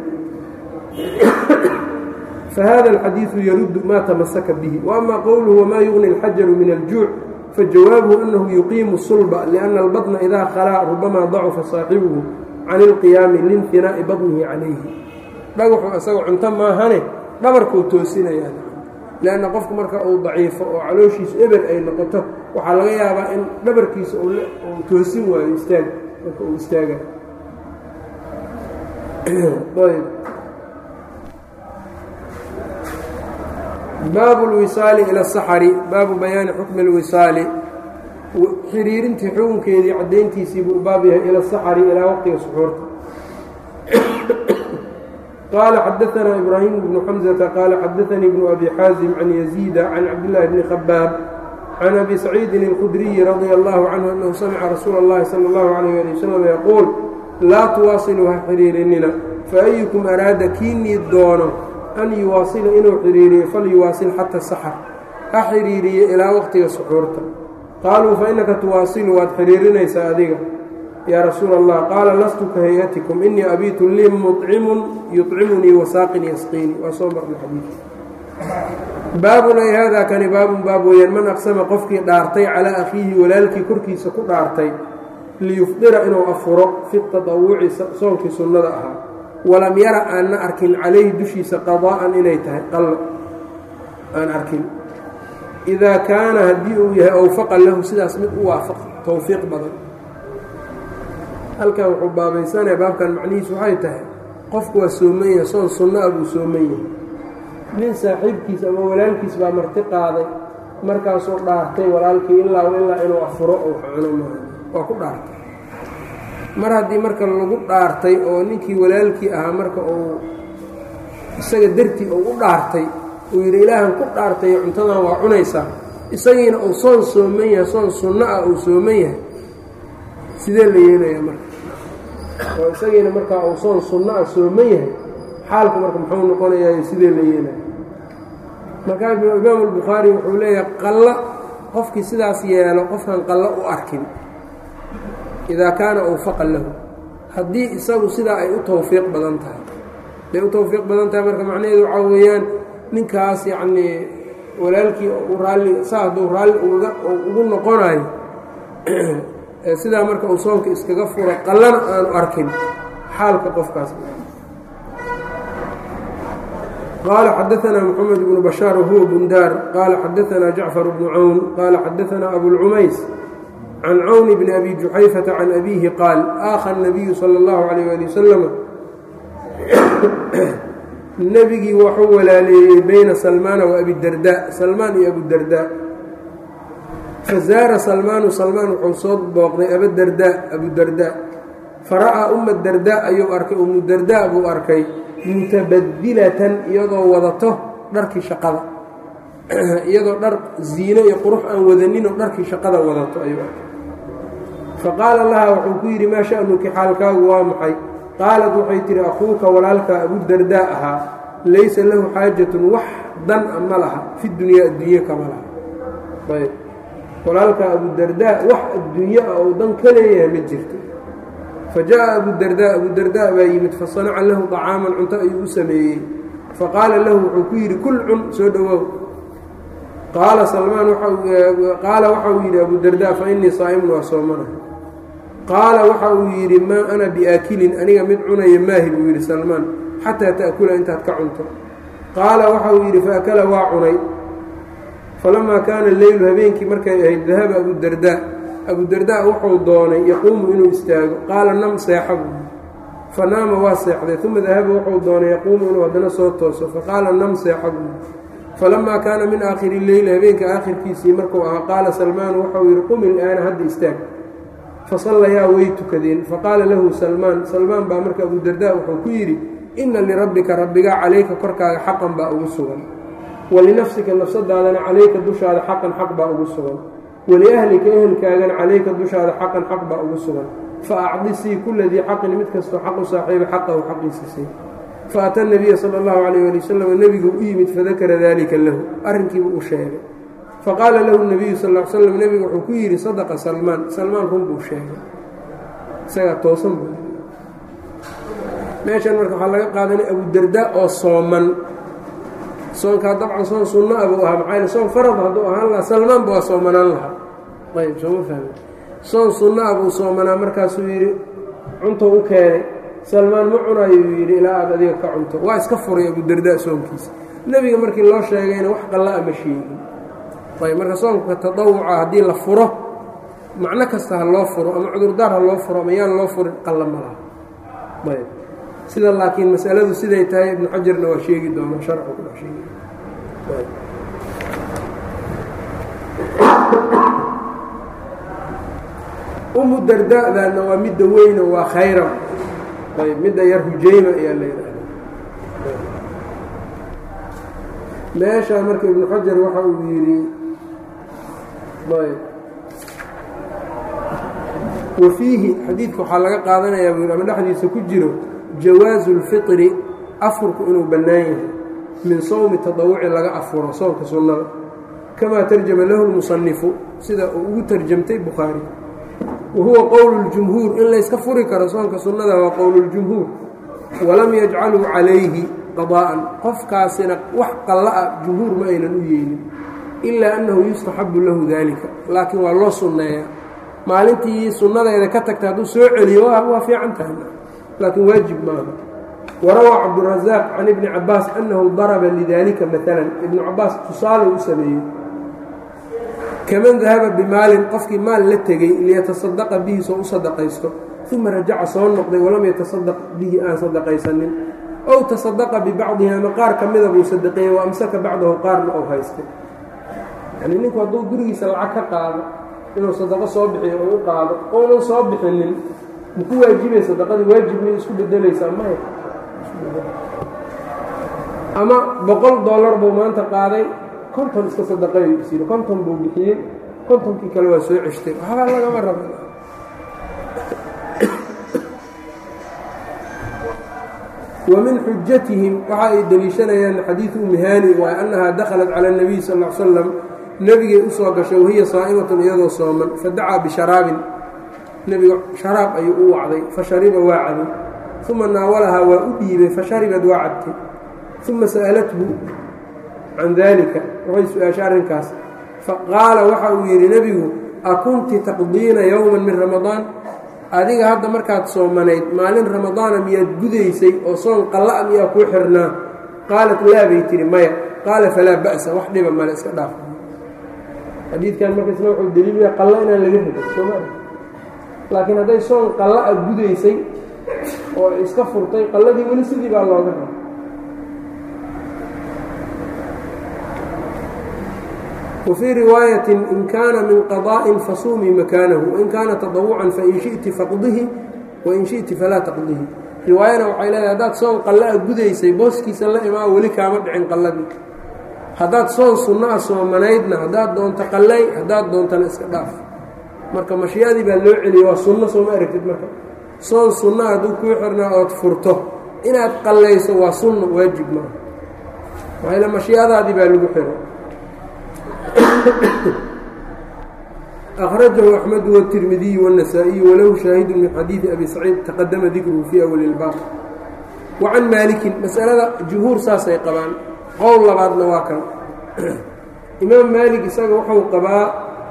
fahada alxadiiثu yaruddu maa tamasaka bihi waama qowluhu wamaa yugni اlxajaru min aljuuc fajawaabuhu anahu yuqiimu sulba liأnna albaطna idaa khalaa rubamaa dacufa saaxibuhu can اlqiyaami liinfinaa'i badnihi calayhi dhagaxu isaga cunto maahane dhabarkuu toosinayaa lanna qofku marka uu daciifo oo calooshiisu eber ay noqoto waxaa laga yaabaa in dhabarkiisa uu toosin waayo istaag marka uu istaaga baabu اlwisaali ilى الsaxari baabu bayaani xukmi اlwisaali xiriirintii xukunkeedii caddayntiisii buu baab yahay ilى الsaxari ilaa waqtiga suxuurta qال xdثna إbrahيم بن حمزة qال xdثnي بن أbي xاaزم عن يزيد عن cبدالله بن خباab عن أbي سعيid الخdري رضي الله عنه أنه سمca رsuuل اللhi صلى الله عليه لي وسلم يquuل laa تuwaaصiluu ha xiriirinina faأyكم araada kiinii doono an yuwaasila inuu xiriiriyo falyuwaasil xatى السxر ha xiriiriye ilaa waqtiga suxuurta qaaluu faإnaka tuwaasilu waad xiriirinaysaa adiga yaa rasuul allah qaala lastu ka hay-atikum inii abiitu lii muطcimun yuطcimunii wasaaqin yasqiini waa soo marna xadiidka baabun ay haadaa kani baabun baab weeyaan man aqsama qofkii dhaartay calaa akhiihi walaalkii korkiisa ku dhaartay liyufdira inuu afuro fi taطawuci soonkii sunnada ahaa walam yara aanna arkin calayhi dushiisa qadaa'an inay tahay qallo aan arkin idaa kaana haddii uu yahay awfaqa lahu sidaas mid u waafaq towfiiq badan halkan wuxuu baabaysanaya baabkan macnihiisu waxay tahay qofku waa sooman yahay soon sunno ah buu sooman yahay nin saaxiibkiis ama walaalkiis baa marti qaaday markaasuu dhaartay walaalkii ilaa inuu afuro ou cuno maayo waa ku dhaartay mar haddii marka lagu dhaartay oo ninkii walaalkii ahaa marka uu isaga dartii uu u dhaartay uu yidhi ilaahan ku dhaartay cuntadan waa cunaysaa isagiina uu soon sooman yahay soon sunno ah uu sooman yahay sidee la yeelayaa marka oo isagiina markaa uu soon sunno ah sooman yahay xaalku marka muxuu noqonayaa sidee la yeelaya markaa imaamu albukhaari wuxuu leeyahay qallo qofkii sidaas yeelo qofkan qallo u arkin idaa kaana awfaqa lahu haddii isagu sidaa ay u tawfiiq badan tahay haday u tawfiiq badan tahay marka macnaheedu waxaa weeyaan ninkaas yacnii walaalkii raalli saa hadduu raalli ugu noqonayo sidaa marka uu soonka iskaga furo qallana aanu arkin xaalka qofkaas qaala xadaثna mxamed bnu bashaar wahuwa bundaar qaala xadaثna jacfar bnu cawn qaala xadaثna abulcumays can cawn bni abi juxayfata can abiihi qaal aakha الnabiyu salى اllahu عalيyه ali wasalam nebigii waxuu walaaleeyey bayna salmaana wa abidarda salmaan iyo abudarda fazaara salmaanu salmaan wuxuu soo booqday abudarda fara'aa umma darda ayuu arkay ummu darda buu arkay mutabadilatan iyadoo wadato dharkii shaqada iyadoo dhar ziino iyo qurux aan wadaninoo dharkii shaqada wadato ayuu arkay faqaala laha wuxuu ku yidhi maa sha'nuki xaalkaagu waa maxay qaalad waxay tihi akhuuka walaalka abudarda ahaa laysa lahu xaajatun wax dan a ma laha fi dunyaa adduunye kama laha ayb walaalka abudarda wax adduunye ah ou dan ka leeyahay ma jirto fa jaa abudarda baa yimid fasanaca lahu طacaaman cunto ayuu u sameeyey faqaala lahu wuxuu ku yidhi kul cun soo dhowow qaala salmaan qaala waxa uu yidhi abudarda fa innii saa'imun waa soomanahay qaala waxa uu yidhi maa ana biaakilin aniga mid cunaya maahi buu yidhi salmaan xataa ta'kula intaad ka cunto qaala waxa uu yidhi faakala waa cunay falamaa kaana leylu habeenkii markay ahayd dahaba abudarda wuxuu doonay yaquumu inuu istaago qaala nam seexa buu fanaama waa seexday uma dahaba wuxuu doonay yaquumu inuu haddana soo tooso faqaala nam seexagu falamaa kaana min aakhiri leyli habeenka aakhirkiisii markuu ahaa qaala salmaanu waxau yidhi qum ilaana hadda istaag fasallayaa way tukadeen faqaala lahu salmaan baa marka abudardaa wuxuu ku yidhi inna lirabbika rabbigaa calayka korkaaga xaqan baa ugu sugan walinafsika nafsadaadana calayka dushaada xaqan xaq baa ugu sugan waliahlika ehelkaagana calayka dushaada xaqan xaq baa ugu sugan fa acdisii kula dii xaqin mid kastoo xaq u saaxiiba xaqahu xaqiisisay faata nabiya sala allahu calayh ali wasalam nebigu u yimid fadakara dalika lahu arrinkiibu u sheegay faqaala lahu nabiyu sal l slam nebigu wuxuu ku yidhi sadaqa salmaan run buu sheegay isagaa toosan buu meeshan marka waxaa laga qaadanay abudardaa oo sooman soonkaa dabcan soon sunno ah buu ahaa maxaa yele soon farad hadduu ahaan lahaa salmaanba waa soomanaan lahaa ayb sooma fahmi soon sunno ah buu soomanaa markaasuu yidhi cuntou u keenay salmaan ma cunayuu yidhi ilaa aad adiga ka cunto waa iska furay abudardaa soonkiisa nebiga markii loo sheegayna wax qalla-a ma sheegin ayb marka soonka tadawuca haddii la furo macno kasta ha loo furo ama cudurdaar ha loo furo ama yaan loo furin qalla ma laha ayb sida laakiin masaladu siday tahay ibnu xajarna waa sheegi doona sharxu ku dhex sheegi umu dardaadaana waa midda weyno waa khayran ayb midda yar hujayma ayaa la yidhaahda meeshaa marka ibnu xajar waxa uu yidhi ayb wa fiihi xadiidka waxaa laga qaadanayaa buu ama dhexdiisa ku jiro jawaazu اlfitri afurku inuu bannaan yahay min sowmi tadawuci laga afuro soonka sunnada kamaa tarjama lahu lmusanifu sida uu ugu tarjamtay bukhaari wa huwa qowlu اljumhuur in layska furi karo soonka sunnada waa qowlu اljumhuur walam yajcaluu calayhi qadaa'an qofkaasina wax qalla-a jumhuur ma aynan u yeelin ilaa annahu yustaxabu lahu dalika laakiin waa loo sunneeyaa maalintii sunnadeeda ka tagta hadduu soo celiyo waa fiican tahay laakiin waajib maaha warawaa cabdurazaaq can ibni cabaas annahu daraba lidalika maalan ibnu cabaas tusaale u sameeyey kaman dahaba bimaalin qofkii maal la tegey liyatasadaqa bihi soo u sadaqaysto uma rajaca soo noqday walam yatasadaq bihi aan sadaqaysanin ow tasadaqa bibacdihi ama qaar ka mida buu sadaqeeyey wa amsaka bacdahu qaarna ou haystay yanii ninku hadduu gurigiisa lacag ka qaado inuu sadaqo soo bixiyo oo u qaado ounan soo bixinin maku waajibay sadaqadii waajib may isku bedelaysaa maya ama $100 buu maanta qaaday 50 iska sadaqeeyo isiri 50 buu bixiyey 50kii kale waa soo ceshtay waxba lagama rabo ومن xujatihim waxa ay deliishanayaan xadiiث umi hani waa أنaha dakhalat calى النabiي sal اه slam nebigay u soo gashay wahiya saa'imaة iyadoo sooman fadacaa bisharaabin nebiga sharaab ayuu u wacday fashariba waa cabay uma naawalahaa waa u dhiibay fasharibad waa cabtay uma sa'alathu can dalika waxay su-aashay arrinkaas faqaala waxa uu yidhi nebigu akunti taqdiina yowma min ramadaan adiga hadda markaad soomanayd maalin ramadaana miyaad gudaysay oo soon qalla'a miyaa kuu xirnaa qaalat laa bay tihi maya qaala falaa ba'sa wax dhiba male iska dhaaf xadiidkan marka isna wuxuu daliilaya qalla inaan laga helo sooma laakiin hadday soon qalla'a gudaysay oo iska furtay qalladii weli sidii baa looga raba وفي رواية إن كان من قضاء فصومي مكانه وإن كان تطوعا فإن شئت فقضه وإن شئت فلا تقضه رواية waxay leedahay hadaad soon qallaa gudaysay booskiisa la imaa weli kaama dhicin qalladii hadaad soon sunna soomanaydna hadaad doonto qallay hadaad doontana iska dhaaf marka mashiyadii baa loo celiyay waa sunno sooma aragtid marka soon sunna hadduu kuu xirnaa ood furto inaad qallayso waa sunno waajib maaha waxay le mashiyadaadii baa lagu xiro أخرجه أحمد والترمذي والنسائي وله شاهد من حديث أبي سعيد تقدم ذكره في أول الباب وعن مالك مسألة جمهور ساسي قبان قول بعض نواكا إمام مالك ساق وحو قباء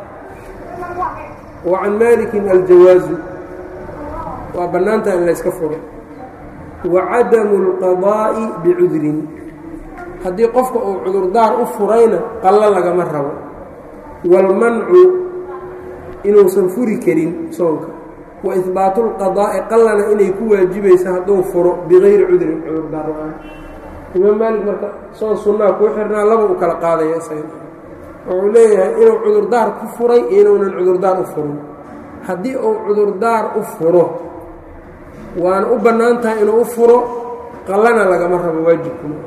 وعن مالك الجواز وبنانت أن لا يسكفر وعدم القضاء بعذر haddii qofka uu cudurdaar u furayna qallo lagama rabo walmancu inuusan furi karin soonka wa ihbaatu lqadaa'i qallana inay ku waajibaysa hadduu furo bigayri cudrin cudurdaar la-aan imaam maalik marka soon sunnaa kuu xirnaa laba u kala qaadaya isaga wuxuu leeyahay inuu cudurdaar ku furay iyo inuunan cudurdaar u furin haddii uu cudurdaar u furo waana u bannaan tahay inuu u furo qallana lagama rabo waajibkuma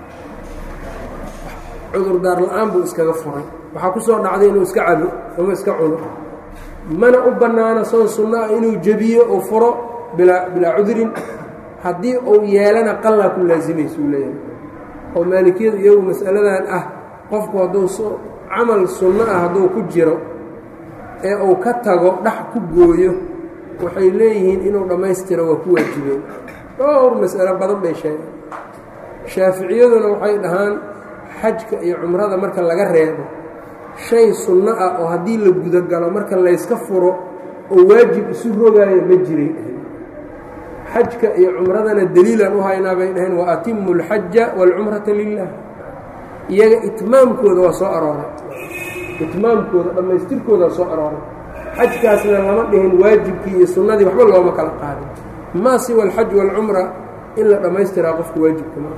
cudurdaar la-aan buu iskaga furay waxaa ku soo dhacday inuu iska cabo ama iska cuno mana u bannaana soon sunno ah inuu jebiyo uu furo bilaa cudrin haddii uu yeelana qallaa ku laasimaysa uu leeyahay oo maalikiyadu iyagu mas'aladan ah qofku hadduu camal sunno ah hadduu ku jiro ee uu ka tago dhax ku gooyo waxay leeyihiin inuu dhammaystiro waa ku waajibeen dhowr mas'alo badan bay sheegeen shaaficiyaduna waxay dhahaan xajka iyo cumrada marka laga reebo shay sunno ah oo haddii la gudagalo marka layska furo oo waajib isu rogaayo ma jiray dhaheen xajka iyo cumradana daliilaan u haynaa bay dhaheen wa atimu alxaja waalcumrata lilah iyaga itmaamkooda waa soo arooray itmaamkooda dhammaystirkooda waa soo arooray xajkaasna lama dhihin waajibkii iyo sunnadii waxba looma kala qaadin maa siwa alxaj waalcumra in la dhammaystiraa qofka waajibka ma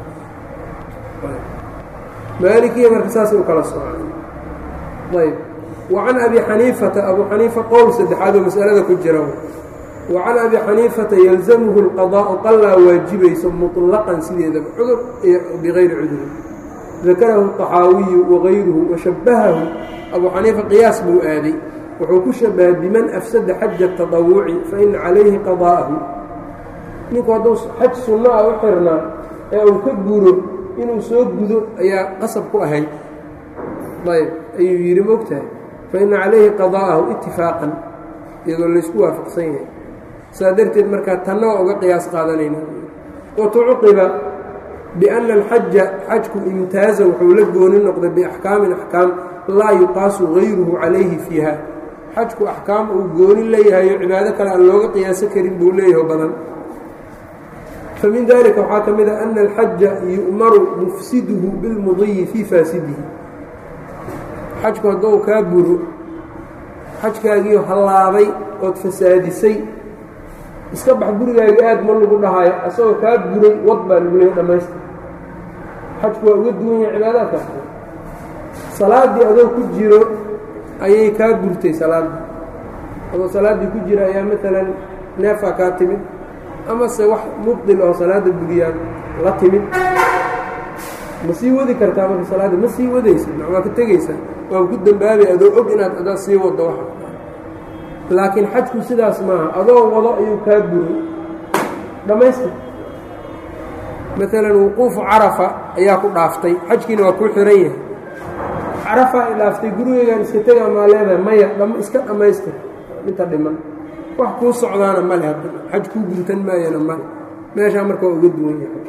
maalikiya marka saasay u kala socay ayb wacan abi xaniifata abu xaniifa qowl saddexaad oo mas'alada ku jira wacan abi xaniifata yalzamuhu اlqadaa'u qallaa waajibayso muطlaqan sideedaba cudur bigayri cudrin dakarahu الطaxaawiyu wagayruhu washabahahu abu xaniifa qiyaas buu aaday wuxuu ku shabahay biman afsada xaja taطawuci faina calayhi qadaa'ahu ninku hadduu xaj sunno ah u xirnaa ee uu ka guro inuu soo gudo ayaa qasab ku ahayd ayb ayuu yidhi mogtahay faina calayhi qadaa'ahu itifaaqan iyadoo laysku waafaqsan yahay saa darteed markaa tanna waa uga qiyaas qaadanayna watucuqiba biأna alxaja xajku imtaaza wuxuu la gooni noqday biaxkaamin axkaam laa yuqaasu gayruhu calayhi fiiha xajku axkaam uu gooni leeyahayo cibaado kale aan looga qiyaaso karin buu leeyaho badan famin dalika waxaa ka mid a ana alxaja yu'maru mufsiduhu bilmudiyi fii faasidihi xajku hadduu kaa buro xajkaagiio hallaabay ood fasaadisay iska bax gurigaaga aad ma lagu dhahaayo asagoo kaa buray wad baa lagu leehay dhammaystir xajku waa uga duwan yahay cibaadaadkaas salaaddii adoo ku jiro ayay kaa burtay salaaddii adoo salaaddii ku jira ayaa maalan neefaa kaa timid amase wax mubdil oo salaadda buriyaan la timid ma sii wadi kartaa marka salaadda ma sii wadaysa waa ka tegaysaa waa ku dambaabay adoo og inaad adaa sii waddo waxa laakiin xajku sidaas maaha adoo wado ayuu kaa buray dhammaystir maalan wuquufu carafa ayaa ku dhaaftay xajkiina waa kuu xiran yahay carafa ay dhaaftay gurigeygaan iska tegaa maa leedahay maya iska dhammaystir inta dhiman wax kuu socdaana male hadda xaj kuu guntan maayana male meeshaa marka waa uga duwan yahay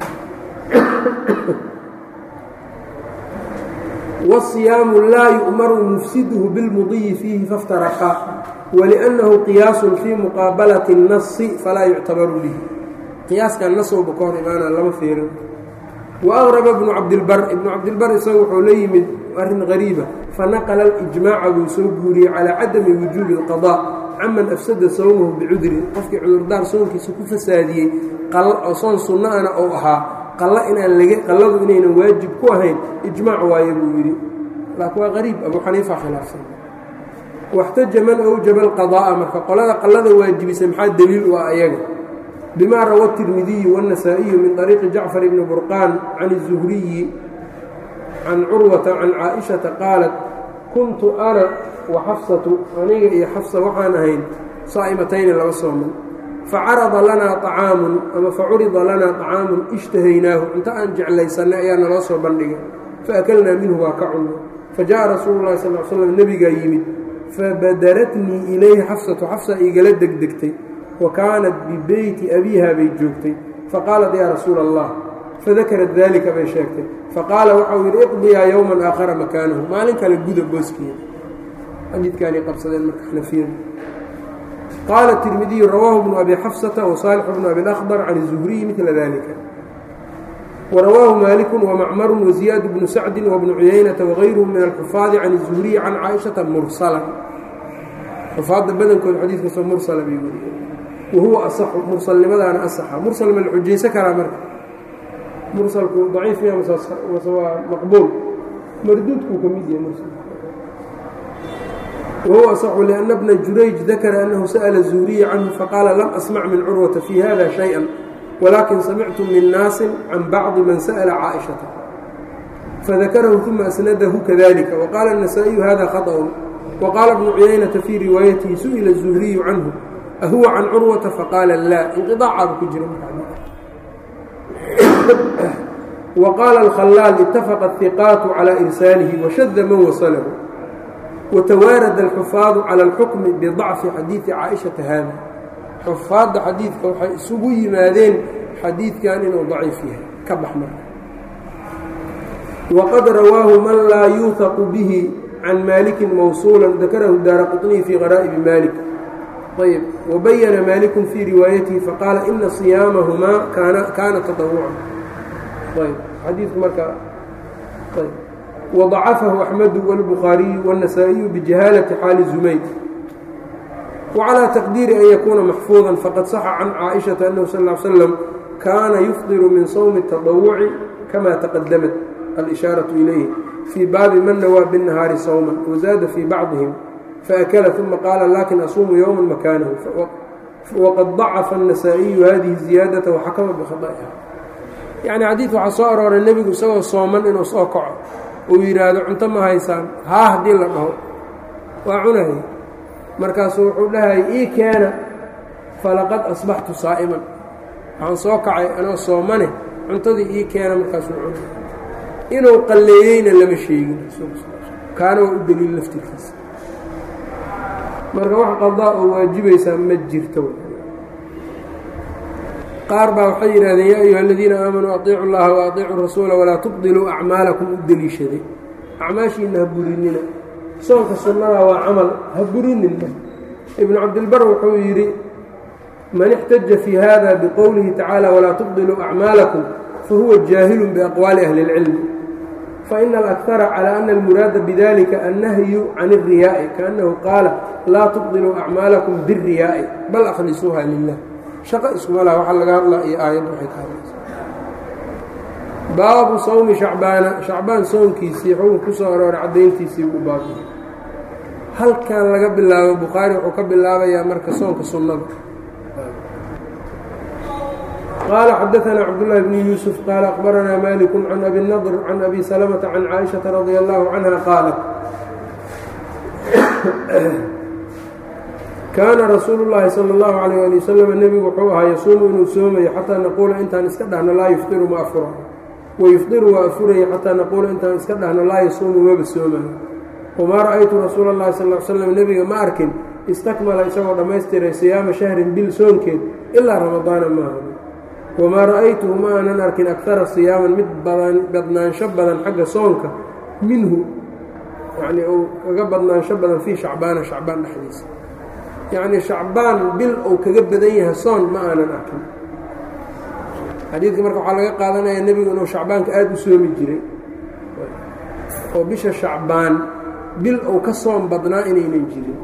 والصiyaamu laa yu'maru mufsiduhu bilmudiyi fiihi faاftaraqaa waliأnnahu qiyaasun fii muqaabalati الnasi falaa yuctabaru bihi qiyaaskan nasowba ka hor imaana lama fiirin وأغرب بن cabdilbar ibnu cabdilbar isaga wuxuu la yimid arrin غariiba fanaqla اlijmaaca buu soo guuriyey calىa cadami wujuubi الqaضاء caman afsada sawmahu bicudrin qofkii cudurdaar soonkiisa ku fasaadiyey oo soon sunnaana ou ahaa qalladu inaynan waajib ku ahayn ijmaac waaye buu yidhi laakiin waa qariib abu xaniifa khilaafsan waxtaja man awjaba alqadaa'a marka qolada qallada waajibisa maxaa daliil u ah ayaga bimaa rawa الtirmidiyu wالنasaa'iyu min طariiqi jacfar ibni burqaan can الzuhriyi can curwata can caaئiشhaةa qaalat kuntu ana wa xafsatu aniga iyo xafsa waxaan ahayn saa'imatayni laba sooman facarada lanaa طacaamun ama facurida lanaa طacaamun ishtahaynaahu inta aan jeclaysanay ayaa naloo soo bandhigay faakalnaa minhu waa ka cunno fajaءa rasuulu اlahi sal l slam nebigaa yimid fabadaratnii ilayhi xafsatu xafsa igala degdegtay wa kaanat bibeyti abiiha bay joogtay faqaalat yaa rasuula allah fadakarat dalika bay sheegtay faqaala waxau yidhi iqdiyaa yowman aakhara makaanahu maalin kale guda booskeeda xadiidkaanay qabsadeen marka xnafiyadu qaala التirmidiyu rawaahu bnu abi xafsata وصaalix bnu abi اlأkhdar can الzuhriyi midla dalika warawaahu maaliku وmacmaru وزiyaad bnu sacdi وbnu cuyaynata وغayruhu min alxufaadi can الzuhriyi can caaئiشhaةa mursala xufaadda badankood xadiidkaasoo mursala bay weriyeen wahuwa asaxu mursalnimadaana asaxa mursal ma la xujaysan karaa marka mursalku daciif ya mase waa maqbuul marduudkuu ka mid yahay mursal wahuwa asaxu lianna bna jurayj dakara annahu sa'ala zuhriya canhu faqaala lam asmac min curwata fii hada shay-an walakin samictu min naasin can bacdi man sa'ala caaishata fadakarahu uma asnadahu kadalika waqaala النasaaئiyu hada khaطأun waqaala bnu cuyaynata fii riwaayatihi su'ila الzuhriyu canhu ahuwa can curwata faqaala laa inqiطaacaaba ku jira waqaala alkhalaal itafaqa الhiqaatu calى irsaalihi washada man wasalahu watawaarada alxufaadu calى اlxukmi bضacfi xadiiثi caaئiشhaةa hada xufaadda xadiidka waxay isugu yimaadeen xadiidkan inuu daciif yahay ka bax marka waqad rawaahu man laa yuuhaqu bihi can maalikin mawsuula dakarahu daara quطniyi fii qaraa'ibi maalik ayb wabayana maalikun fii riwaayatihi faqaala ina siyaamahumaa kaana taطawucan ayb xadiidku marka ayb wadacafahu axmedu wاlbukhaariyu wالنasaaئiyu bijahaalati xaali zumayd وعlى تqديr أn ykuna محفوظا fqad صxa can caaئiشhaةa أنhu sl اه sلم kana yfطir min sوم التaطوع kama تqdمت الإشhاaرaة إليه fي baabi man nawىa bالنهاari sوما وزاada fي bacضiهim faأkla ثuma qaala lakin أصumu yوما makanahu وqad ضacfa النasaaئiyu hadihi الزiyaadaةa وxakma bkhaطئha yaعni xadiiث waxaa soo arooray nebigu isagoo sooman inuu soo kaco uu yidhaahdo cunto ma haysaan haa haddii la dhaho waa cunahay markaasuu wuxuu dhahay ii keena falaqad asbaxtu saa'iman waxaan soo kacay anoo soomane cuntadii ii keena markaasuu cunay inuu qalleeyeyna lama sheegin kaana waa u deliil laftirkiisa marka wax qadaa oo waajibaysaa ma jirto qaar baa waxay yidhahdeen yaa ayuha aladiina aamanuu atiicu اllaha wa atiicu rasuula walaa tubdiluu acmaalakum u deliishaday acmaashiina ha burinina soonka sunnada waa camal ha burininna ibnu cabdilbar wuxuu yidhi man ixtaja fii hada biqowlihi tacaala walaa tubdiluu acmaalakum fahuwa jaahilun biaqwaali ahli اlcilmi faina alakara calى ana almuraada bidalika annahyu can الriyaa'i kaannahu qaala laa tubdiluu acmaalakum biالriyaa'i bal akhlisuuha lilah shaqo iskuma laha waxaa laga hadlaa iyo aayadda waxay ka hadlaysa baabu sawmi shacbaana shacbaan soonkiisii xukun ku soo arooray caddayntiisii u baabiya halkan laga bilaabo bukhaari wuxuu ka bilaabayaa marka soonka sunnada qaala xadaanaa cabdullaahi bni yuusuf qaala akhbaranaa maaliku can abi nadr can abi salamata can caaishata radia allaahu canha qaalat kaana rasuulu llaahi sala allahu calayh ali wasalam nebigu wuxuu ahaa yasuumu inuu soomayo xataa naquula intaan iska dhahno laa yufdiru ma afura wayufdiru waa afuraya xataa naquula intaan iska dhahno laa yasuumu maba soomayo wamaa ra'aytu rasuula اllahi sal ly slam nebiga ma arkin istakmala isagoo dhammaystiray siyaama shahrin bil soonkeed ilaa ramadaana maaha wamaa ra'aytuhu ma aanan arkin akara siyaaman mid badnaansho badan xagga soonka minhu yacnii uu kaga badnaansho badan fii shacbaana shacbaan dhexdiisa yacnii shacbaan bil uu kaga badan yahay soon ma aanan arkin xadiidka marka waxaa laga qaadanayaa nebigu inuu shacbaanka aada u soomi jiray oo bisha shacbaan bil uu ka soom badnaa inaynan jirin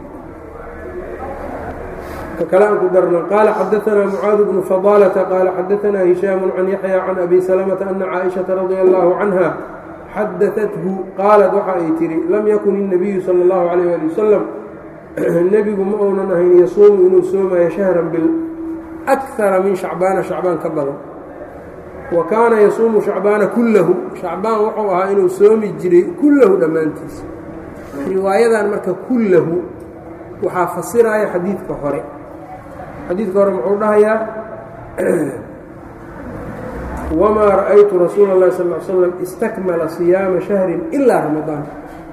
ka kale aan ku darno qaala xadaanaa mucaadu bnu fadaalata qaala xadaanaa hishaamu can yaxya can abi salamata ana caaishata radia allaahu canha xadaathu qaalat waxa ay tihi lam yakun الnabiyu sala اllahu calayh ali wasalam nebigu ma uunan ahayn yasuumu inuu soomayo shahran bil akara min shacbaana shacbaan ka badan wa kaana yasuumu shacbaana kullahu shacbaan wuxuu ahaa inuu soomi jiray kullahu dhammaantiisa riwaayadan marka kullahu waxaa fasiraya xadiidka hore muxuu dhahayaa wamaa ra'aytu rasuula اllahi sal ly slam istakmala siyaama shahrin ilaa ramadaan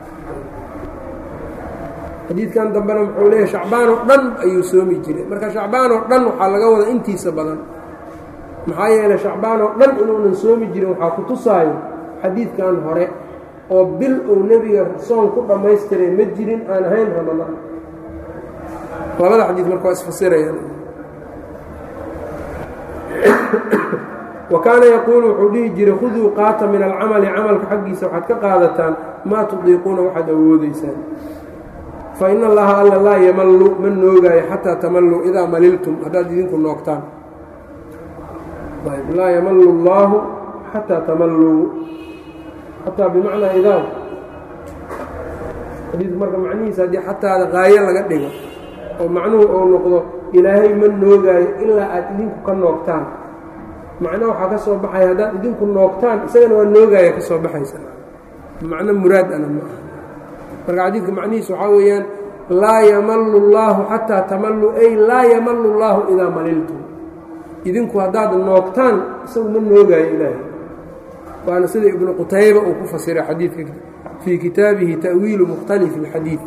xadiidkan dambena muxuu leeyahay shacbaan oo dhan ayuu soomi jiray marka shacbaan oo dhan waxaa laga wada intiisa badan maxaa yeelay shacbaan oo dhan inuunan soomi jirin waxaa ku tusaayo xadiidkan hore oo bil uu nebiga soon ku dhammaystiray ma jirin aan ahayn ramadaan labada xadiid marka waa isfasirayaan wa kaana yaquulu wuxuu dhihi jiray khuduu qaata min alcamali camalka xaggiisa waxaad ka qaadataan maa tudiiquuna waxaad awoodaysaan fain allaha alla laa yamallu ma noogaayo xataa tamalluu idaa maliltum haddaad idinku noogtaan laa yamallu اllaahu xataa tamalluu xataa bimacnaa idaa xadiidku marka macnihiisa haddii xataada qaayo laga dhigo oo macnuhu uu noqdo ilaahay ma noogaayo ilaa aad idinku ka noogtaan macno waxaa ka soo baxaya haddaad idinku noogtaan isagana waa noogaaya ka soo baxaysa macno muraad ana ma aha marka xadiidka macnihiisa waxaa weeyaan laa yamallu اllaahu xataa tamalluu ay laa yamallu اllaahu idaa maliltum idinku haddaad noogtaan isagu ma noogaayo ilaahay waana sida ibnu qutayba uu ku fasiray xadiidka fii kitaabihi ta'wiilu mukhtalifi اlxadiid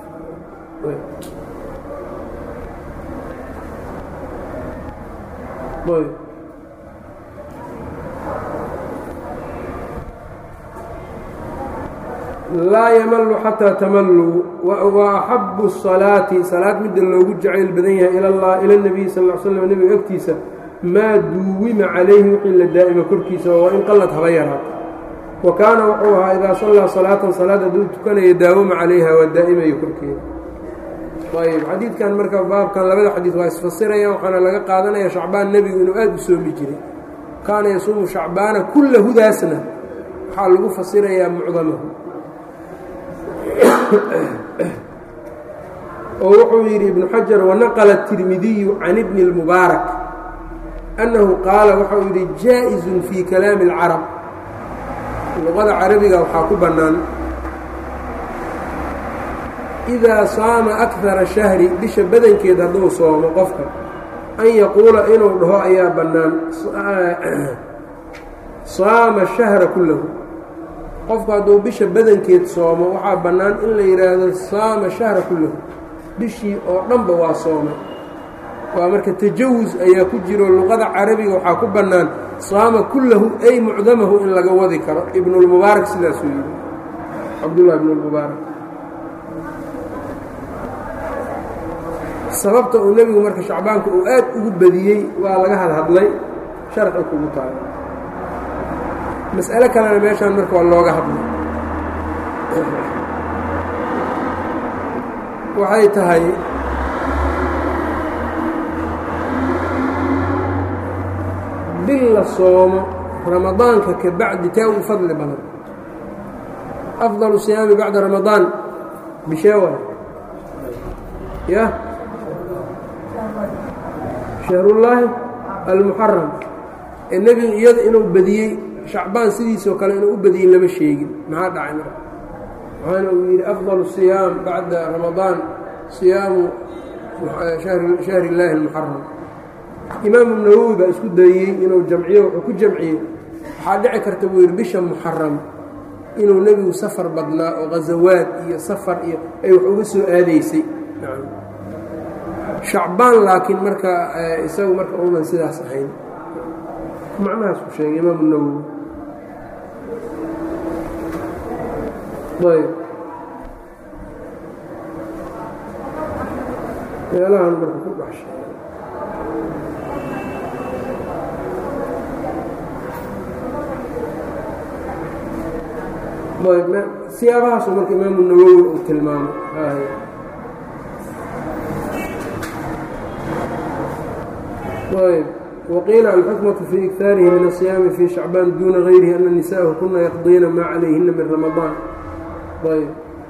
laa yamallu xataa tamalluu wa axabu الsalaati salaad midda loogu jacayl badan yahay ila الnabiy sal ا l slm nebiga agtiisa maa duuwima calayhi wixii la daa'ima korkiisa oo in qallad haba yaraato wa kaana wuxuu ahaa idaa sallaa salaatan salaad hadduu tukanaya daawama calayha waa daa'imayo korkeeda ayb xadiidkan marka baabkan labada xadiid waa isfasirayaan waxaana laga qaadanaya shacbaan nebigu inuu aad u soomi jiray kaana yasuumu shacbaana kulla hudaasna waxaa lagu fasirayaa mucdamahu oo wuxuu yidhi ibnu xajar wanaqla الtirmidiyu can ibni اlmubaarak annahu qaala waxau yidhi jaa-izun fii kalaami اlcarab luqada carabiga waxaa ku bannaan idaa saama akara shahri bisha badankeed hadduu soomo qofka an yaquula inuu dhaho ayaa bannaan saama shahra kullahu qofku hadduu bisha badankeed soomo waxaa bannaan in la yidhaahdo saama shahra kullahu bishii oo dhanba waa soomay waa marka tajawus ayaa ku jiro luqada carabiga waxaa ku bannaan saama kullahu ay mucdamahu in laga wadi karo ibnulmubaarak sidaasuu yidhi cabdullahi ibnulmubaarak sababta uu nebigu marka shacbaanka uu aad ugu badiyey waa laga hadhadlay sharxi kugu tahay mas'alo kalena meeshaan marka waa looga hadlay waxay tahay bil la soomo ramadaanka ka bacdi tee ugu fadli badan afdalu siyaami bacda ramadaan bishee waay ya shahrullaahi almuxaram ee nebigu iyada inuu badiyey shacbaan sidiisoo kale inuu u badiyey lama sheegin maxaa dhacay marka waxaana uu yidhi afdalu siyaam bacda ramadaan siyaamu shahri illaahi almuxaram imaamu nawowi baa isku dayey inuu jamciyo wuxuu ku jamciyey waxaa dhici karta buu yidhi bisha muxaram inuu nebigu safar badnaa oo ghazawaad iyo safar iyo ay wax uga soo aadaysay shacbaan laakiin marka isagu marka uunan sidaas ahayn macnahaas ku sheegay imaamu nawowi ayb meelahan marka ku baxshay ayb siyaabahaasuu marka imaamu nawowi uu tilmaamay ayb waqiila alxukmaةu fii ikhaarihi min الصiyaami fii shacbaan duuna gayrihi ana nisaaءahu kuna yaqdiina maa calayhina min ramadaan ayb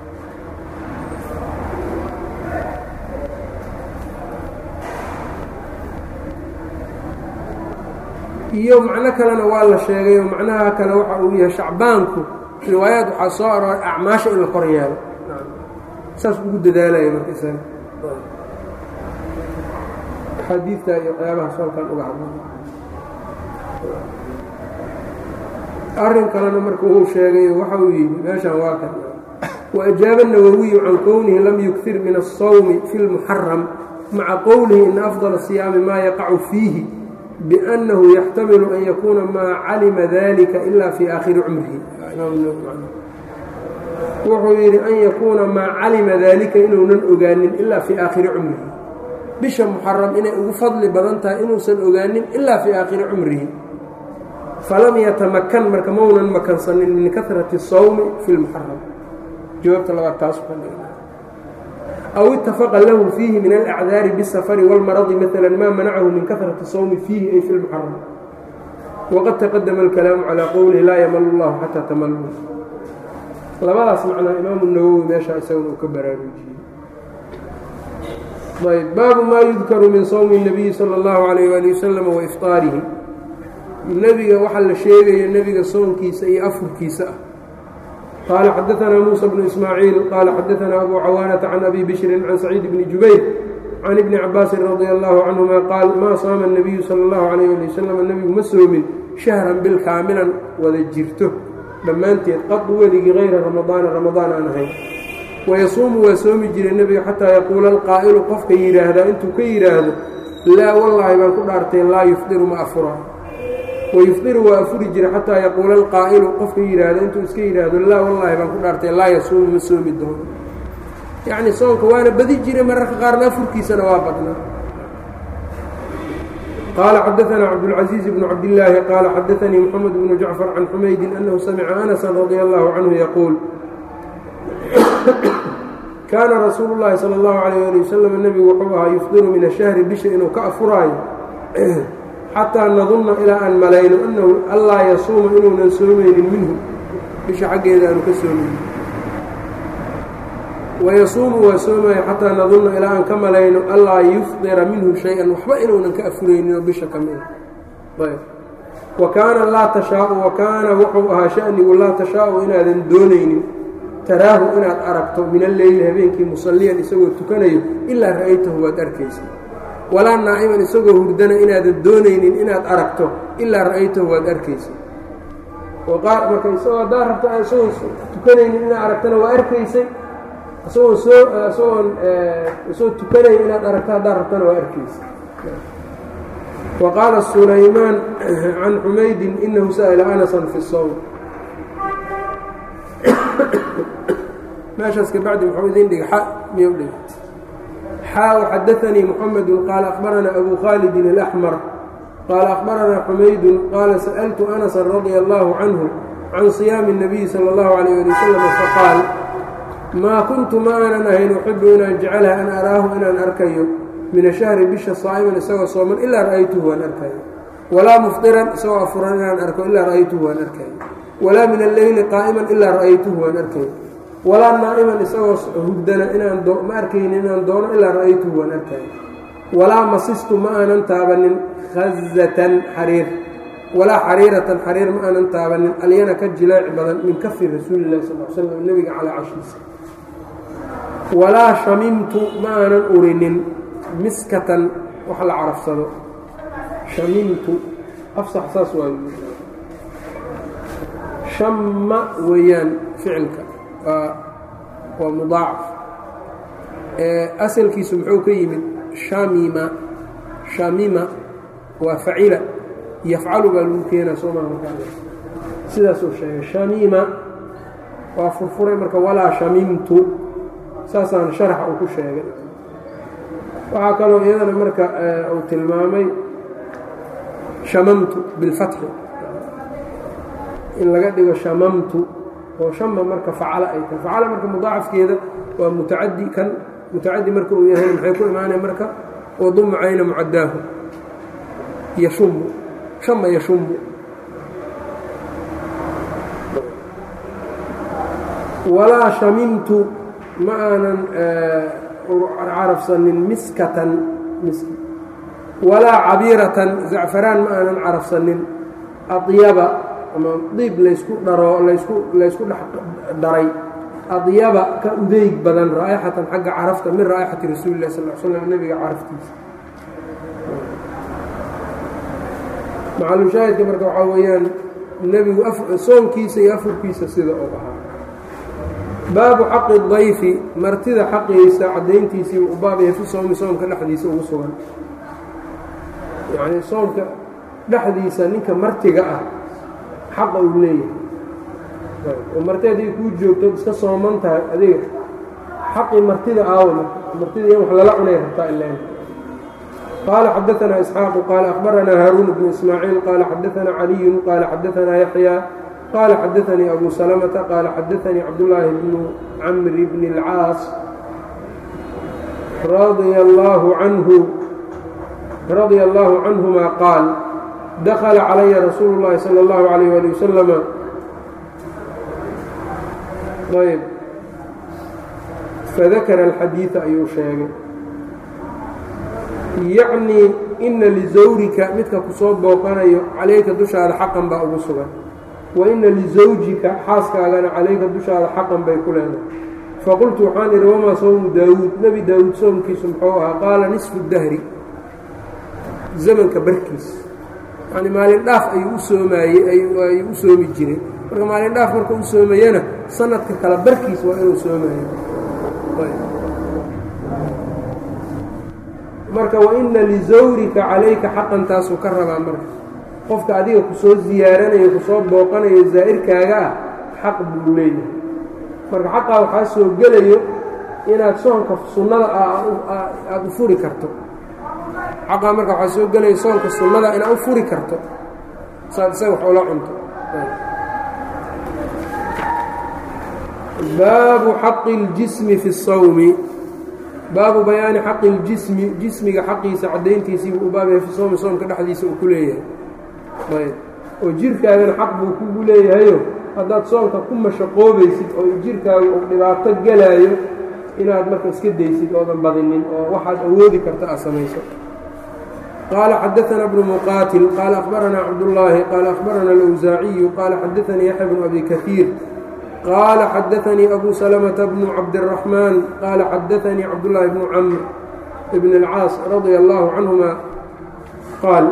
iyo macno kalena waa la sheegay oo macnaha kale waxa uu yahay shacbaanku riwaayaad waxaa soo arooray acmaasha in la kor yeelo saas ugu dadaalaya marka isaga xadiidta iyo waxyaabahaas halkan uga hadlay arrin kalena marka uu sheegay waxa uu yidhi meeshaan waa kan وأجاaب النawwiي can kwnihi lam yukir min الصwم fi الmuxaram maca qowlihi ina أfضل الصiyaami ma yaqacu fiihi بأnnahu yaxtamilu an yakuuna maa calima dalika ila fii aakhiri cumrihi wuxuu yidhi an yakuuna maa calima dalika inuunan ogaanin ilaa fii aakhiri cumrihi bisha muxaram inay ugu fadli badan tahay inuusan ogaanin ilaa fii aakhiri cumrihi falam yatamakan marka maunan makansanin min kahrati الsawmi fi اlmuxaram jawaabta labaad taas aw itafaqa lahu fiihi min alacdaari biالsafari wاlmaradi maala ma manacahu min kahrati sawmi fiihi ay fi lmuxaram waqad taqadama alkalaamu calaa qowlihi laa yamalu اllahu xataa tamaluu labadaas macnaa imaamu nawowi meeshaa isaguna uu ka baraarujiyey. ayb baabu maa yudkaru min sawmi الnabiyi salى اllahu alayh ali wasalam wa ifطaarihi nebiga waxaa la sheegaya nebiga soonkiisa iyo afurkiisa ah. qaala xadaanaa muuسى bnu ismaaciil qaala xadaanaa abu cawaanata can abi bishrin can saciid bni jubayr can ibni cabaasin radi allahu canهuma qaal maa saama الnabiyu salى اllahu alayh ali wasalam nebigu ma soomin shahran bil kaamilan wada jirto dhammaanteed qadu weligii hayra ramadaana ramadaan aan ahayn. wayasuumu waa soomi jiray nebiga xataa yaquula alqaa'ilu qofka yidhaahdaa intuu ka yidhaahdo laa wallaahi baan ku dhaartay laa yufdiru ma afura. wayufdiru waa afuri jiray xataa yaquula alqaa'ilu qofka yidhaahdo intuu iska yidhaahdo laa wallaahi baan ku dhaartay laa yasuumu ma soomi doono. yacnii soonka waana badi jiray mararka qaarna afurkiisana waa badnaa. qaala xadaanaa cabdulcaزiiz bnu cabdillaahi qaala xadaanii moxamed bnu jacfar can xumaydin annahu samica anasan radia allahu canhu yaquul kaana rasuulu llaahi sala اllahu alayh ali wasalam nebigu wuxuu ahaa yufdiru min ashahri bisha inuu ka afuraayo xataa nadunna ilaa aan malayno annahu allaa yasuuma inuunan soomaynin minhu bisha xaggeeda aanu ka soomaynin. wayasuumu waa soomaya xataa nadunna ilaa aan ka malayno allaa yufdira minhu shay-an waxba inuunan ka afurayninoo bisha ka mida. ayb wa kaana laa tashaau wa kaana wuxuu ahaa shanigu laa tashaau inaadan doonaynin taraahu inaad aragto min alleyli habeenkii musalliyan isagoo tukanayo ilaa ra'aytahu waad arkaysa. walaa naa'iman isagoo hurdana inaadan doonaynin inaad aragto ilaa ra'aytahu waad arkaysa. marka isagoo haddaad rabto isagoo tukanaynin inaad aragtana waa arkaysay, isagoo tukanaya inaad aragto haddaad rabtana waa arkaysa. wa qaala sulaymaan can xumaydin inahu sa'ala anasan fi sawm. meeshaas kabacdi muxuu idin dhigay xa miyuu dhigay xaa waxadaanii muxamedu qaala akhbaranaa abu khaalidin alaxmar qaala akhbaranaa xumaydun qaala sa'altu anasan radia allahu canhu can siyaami الnabiyi salى اllahu alayh ali wasalam faqaal maa kuntu ma aanan ahayn uxibu inaan jecelaha an araahu inaan arkayo min ashahri bisha saa'iman isagoo sooman ilaa ra'aytuhu waan arkayo, walaa mufdiran isagoo afuran inaan arko ilaa ra'aytuhu waan arkayo, walaa min alleyli qaa'iman ilaa ra'aytuhu waan arkayo, walaa naa'iman isagoo hurdana ma arkaynin inaan doono ilaa ra'aytuhu waan arkayo, walaa masistu ma aanan taabanin khazatan xariir, walaa xariiratan xariir ma aanan taabanin alyana ka jilaac badan min kafi rasuuli illahi sal l slam nebiga calaa cashiisa, walaa shamimtu ma aanan urinin miskatan wax la carafsado. shamimtu afsax saas waa shamma weeyaan ficilka waa mudaacaf. asalkiisu muxuu ka yimid shamima waa facila yafcalu baa lagu keenaa sooma sidaasuu sheegay. shamima waa furfuray marka walaa shamimtu saasaan sharaxa uu ku sheegay. waxaa kaloo iyadana marka uu tilmaamay shamamtu bilfatxi in laga dhigo shamamtu oo shama marka facala ay tahay. facala marka mudaacafkeeda waa mutacadi, kan mutacadi marka uu yahay maxay ku imaanaya marka waduma cayna mucadaahu yashumbu shama yashumbu. walaa shamimtu ma aanan carafsanin miskatan walaa cabiiratan zacfaraan ma aanan carafsanin adyaba ama diib laysku dharo laysku dhex daray adyaba ka udeyg badan raa'ixatan xagga carafta min raa'ixati rasuuli illahi sal l slam nebiga caraftiisa. macalushaahidka marka waxaa weeyaan nebigu soonkiisa iyo afurkiisa sida oo ahaa. baabu xaqi dayfi martida xaqiisa caddayntiisii u baab yahay fi soomi soomka dhexdiisa ugu sugan. yacnii soomka dhexdiisa ninka martiga ah xaqa uu leeyahay oo marti hadday kuu joogto iska sooman tahay adiga xaqii martida aawa martida in wax lala cunay rabtaa ilaan. qaala xadaanaa isxaaqu qaala akhbaranaa haaruun bnu ismaaciil qaala xadaanaa caliyun qaala xadaanaa yaxyaa qaala xadaanii abu salamata qaala xadaanii cabdullaahi bnu camri bni اlcaas رضي الله عنهما قال دخل علي رسول الله صلى الله عليه وآله وسلم طيب فذكر الحديث أيuu sheegay يعnي إنa لزawrika midka kusoo booqanayo calayka dushaada xaqan baa ugu sugan وإنa لزawjika xaaskaagana calayka dushaada xaqan bay ku leedahay faqultu waxaan idhi wamaa sawmu daawuud nebi daawuud soomkiisu muxuu ahaa qaala nisfu dahri zamanka barkiis yani maalin dhaaf ayuu u soomi jiray marka maalin dhaaf marka u soomayana sanadka kala barkiis waa inuu soomayo marka waina lizawrika calayka xaqan taasuu ka rabaa marka qofka adiga kusoo ziyaaranayo kusoo booqanayo zaa'irkaaga ah xaq buu leeyahay marka xaqaa waxaa soo gelayo inaad soonka sunnada aada u furi karto xaqaa marka waxaa soo gelaya soonka sunnada inaad u furi karto saad isaga wax ula cunto baabu xaqi اljismi fi الsawmi baabu bayaani xaqi اljismi jismiga xaqiisa caddayntiisii buu u baab yahay fi sawmi soomka dhexdiisa uu ku leeyahay ayb oo jirkaagana xaq buu kugu leeyahayo haddaad soonka ku mashaqoobaysid oo jirkaaga uu dhibaato gelaayo inaad marka iska daysid oodan badinin oo waxaad awoodi karta aad samayso qaala xadaثana bnu muqaatil qaala akhbaranaa cabdullaahi qaala akhbarana alawsaaciyu qaala xadaثanii yaxya bnu abi kahiir qaala xadaثanii abu salamata bnu cabdالraxmaan qaala xadaثanii cabdullaahi bnu camr bn اlcaas radia allahu canهuma qaal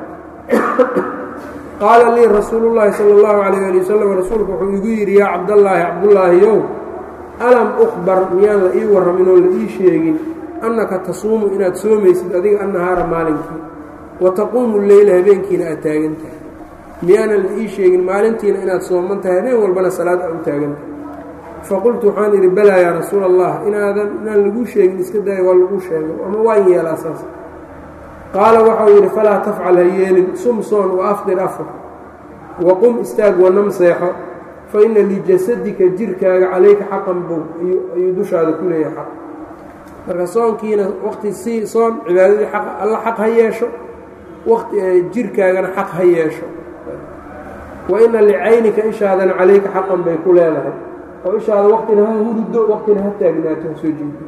qaala lii rasuulu llaahi salى اllahu عalayه ali wasalam rasuulku wuxuu igu yidhi yaa cabdallaahi cabdullaahiyow alam ukhbar miyaan la ii warramin oon la ii sheegin annaka tasuumu inaad soomaysid adiga annahaara maalinkii wa taquumu leyla habeenkiina aad taagan tahay miyaanan la ii sheegin maalintiina inaad sooman tahay habeen walbana salaad aad u taagan tahay faqultu waxaan idhi balaa yaa rasuula allah inaan laguu sheegin iska daayo waa laguu sheego ama waan yeelaa saas qaala waxau yidhi falaa tafcal ha yeelin sum soon wa afdir afur waqum istaag wanam seexo fa inna lijasadika jirkaaga calayka xaqan bow ayuu dushaada ku leeyahay xaq marka soonkiina waqti sii soon cibaadadii alla xaq ha yeesho waqti jirkaagana xaq ha yeesho wa inna licaynika ishaadana calayka xaqan bay ku leedahay oo ishaada waqtina ha huruddo waqtina ha taagnaato ha soo jeedo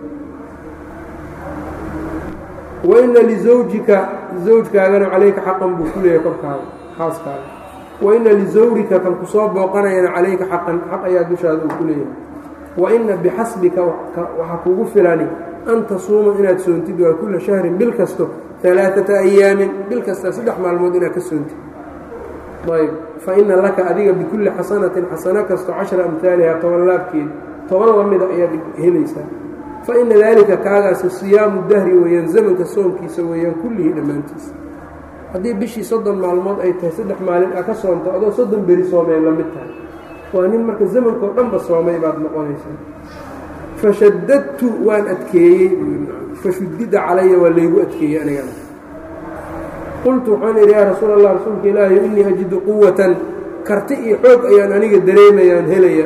waina lizawjika zawjkaagana calayka xaqan buu ku leeyahay korkaaga xaaskaaga waina lizawrika kan kusoo booqanayana calayka xaqan xaq ayaa dushaada uu ku leeyahay waina bixasbika waxaa kugu filani an tasuuma inaad soontid waa kulla shahrin bil kasto 3 ayaamin bil kasta 3 maalmood inaad ka soontid ayb fa ina laka adiga bikulli xasanatin xasano kasto 10 amhaaliha 10 laabkeed 10 la mida ayaad helaysaa fa ina daalika kaagaasi siyaamu dahri weeyaan zamanka soonkiisa weeyaan kullihii dhammaantiisa haddii bishii 30 maalmood ay tahay 3 maalin aa ka soonto adoo 30 beri soomeen la mid tahay waa nin marka zamankao dhanba soomay baad noqonaysaa fashadadtu waan adkeeyey fashudida calaya waa laygu adkeeyey anigana qultu waxaan idhi yaa rasuul allah rasuulka ilaahi innii ajidu quwatan karti iyo xoog ayaan aniga dareemayaan helaya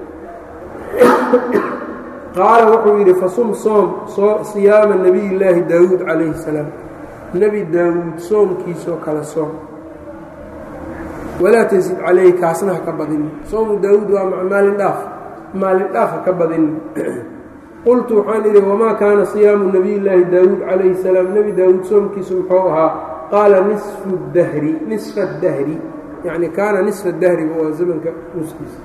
qaala wuxuu yidhi fasum soom siyaama nabiy llaahi daawuud calayhi salaam nebi daawuud soomkiisoo kale soom walaa tasid calayhi kaasna ha ka badinin soomu daawuud waa maalin dhaaf ha ka badinin qultu waxaan idhi wamaa kaana siyaamu nabiy llaahi daawuud calayhi salaam nebi daawuud soomkiisu muxuu ahaa qaala nisfa dahri yacni kaana nisfa dahri waa zamanka nuskiisa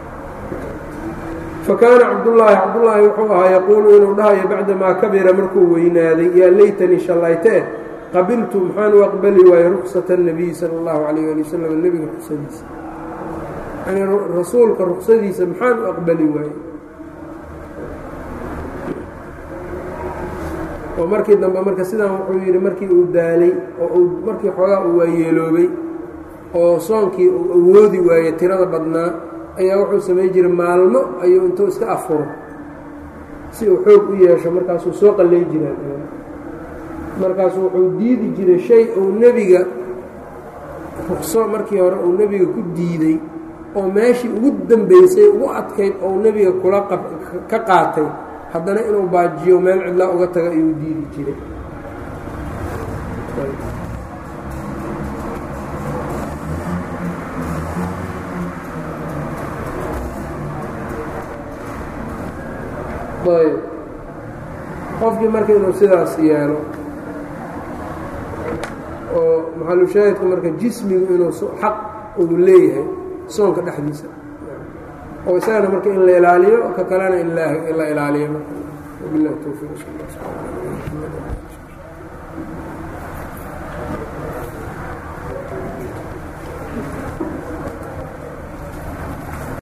fakaana cabdullaahi wuxuu ahaa yaquulu inuu dhahayo bacdamaa kabira markuu weynaaday yaa laytanii shallaytee qabiltu maxaan u aqbali waaye ruksata الnabiyi salى اllahu calayh ali wasalam nebiga ruksadiisa yani rasuulka ruksadiisa maxaan u aqbali waaye oo markii dambe marka sidaan wuxuu yidhi markii uu daalay oo markii xoogaa uu waayeeloobay oo soonkii uu awoodi waaye tirada badnaa ayaa wuxuu samay jiray maalmo ayuu intuu iska afuro si uu xoog u yeesho markaasuu soo qallay jiraa markaasuu wuxuu diidi jiray shay uu nebiga rukso markii hore uu nebiga ku diiday oo meeshii ugu dambaysay ugu adkayd oo nebiga ka qaatay haddana inuu baajiyo meel cidlaa uga taga ayuu diidi jiray. ayb qofkii marka inuu sidaas yeelo oo maxalushaahidka marka jismigu inuu xaq uu leeyahay soonka dhexdiisa oo isagana marka in la ilaaliyo ka kalena in la ilaaliyo. wabillahi tawfiiq.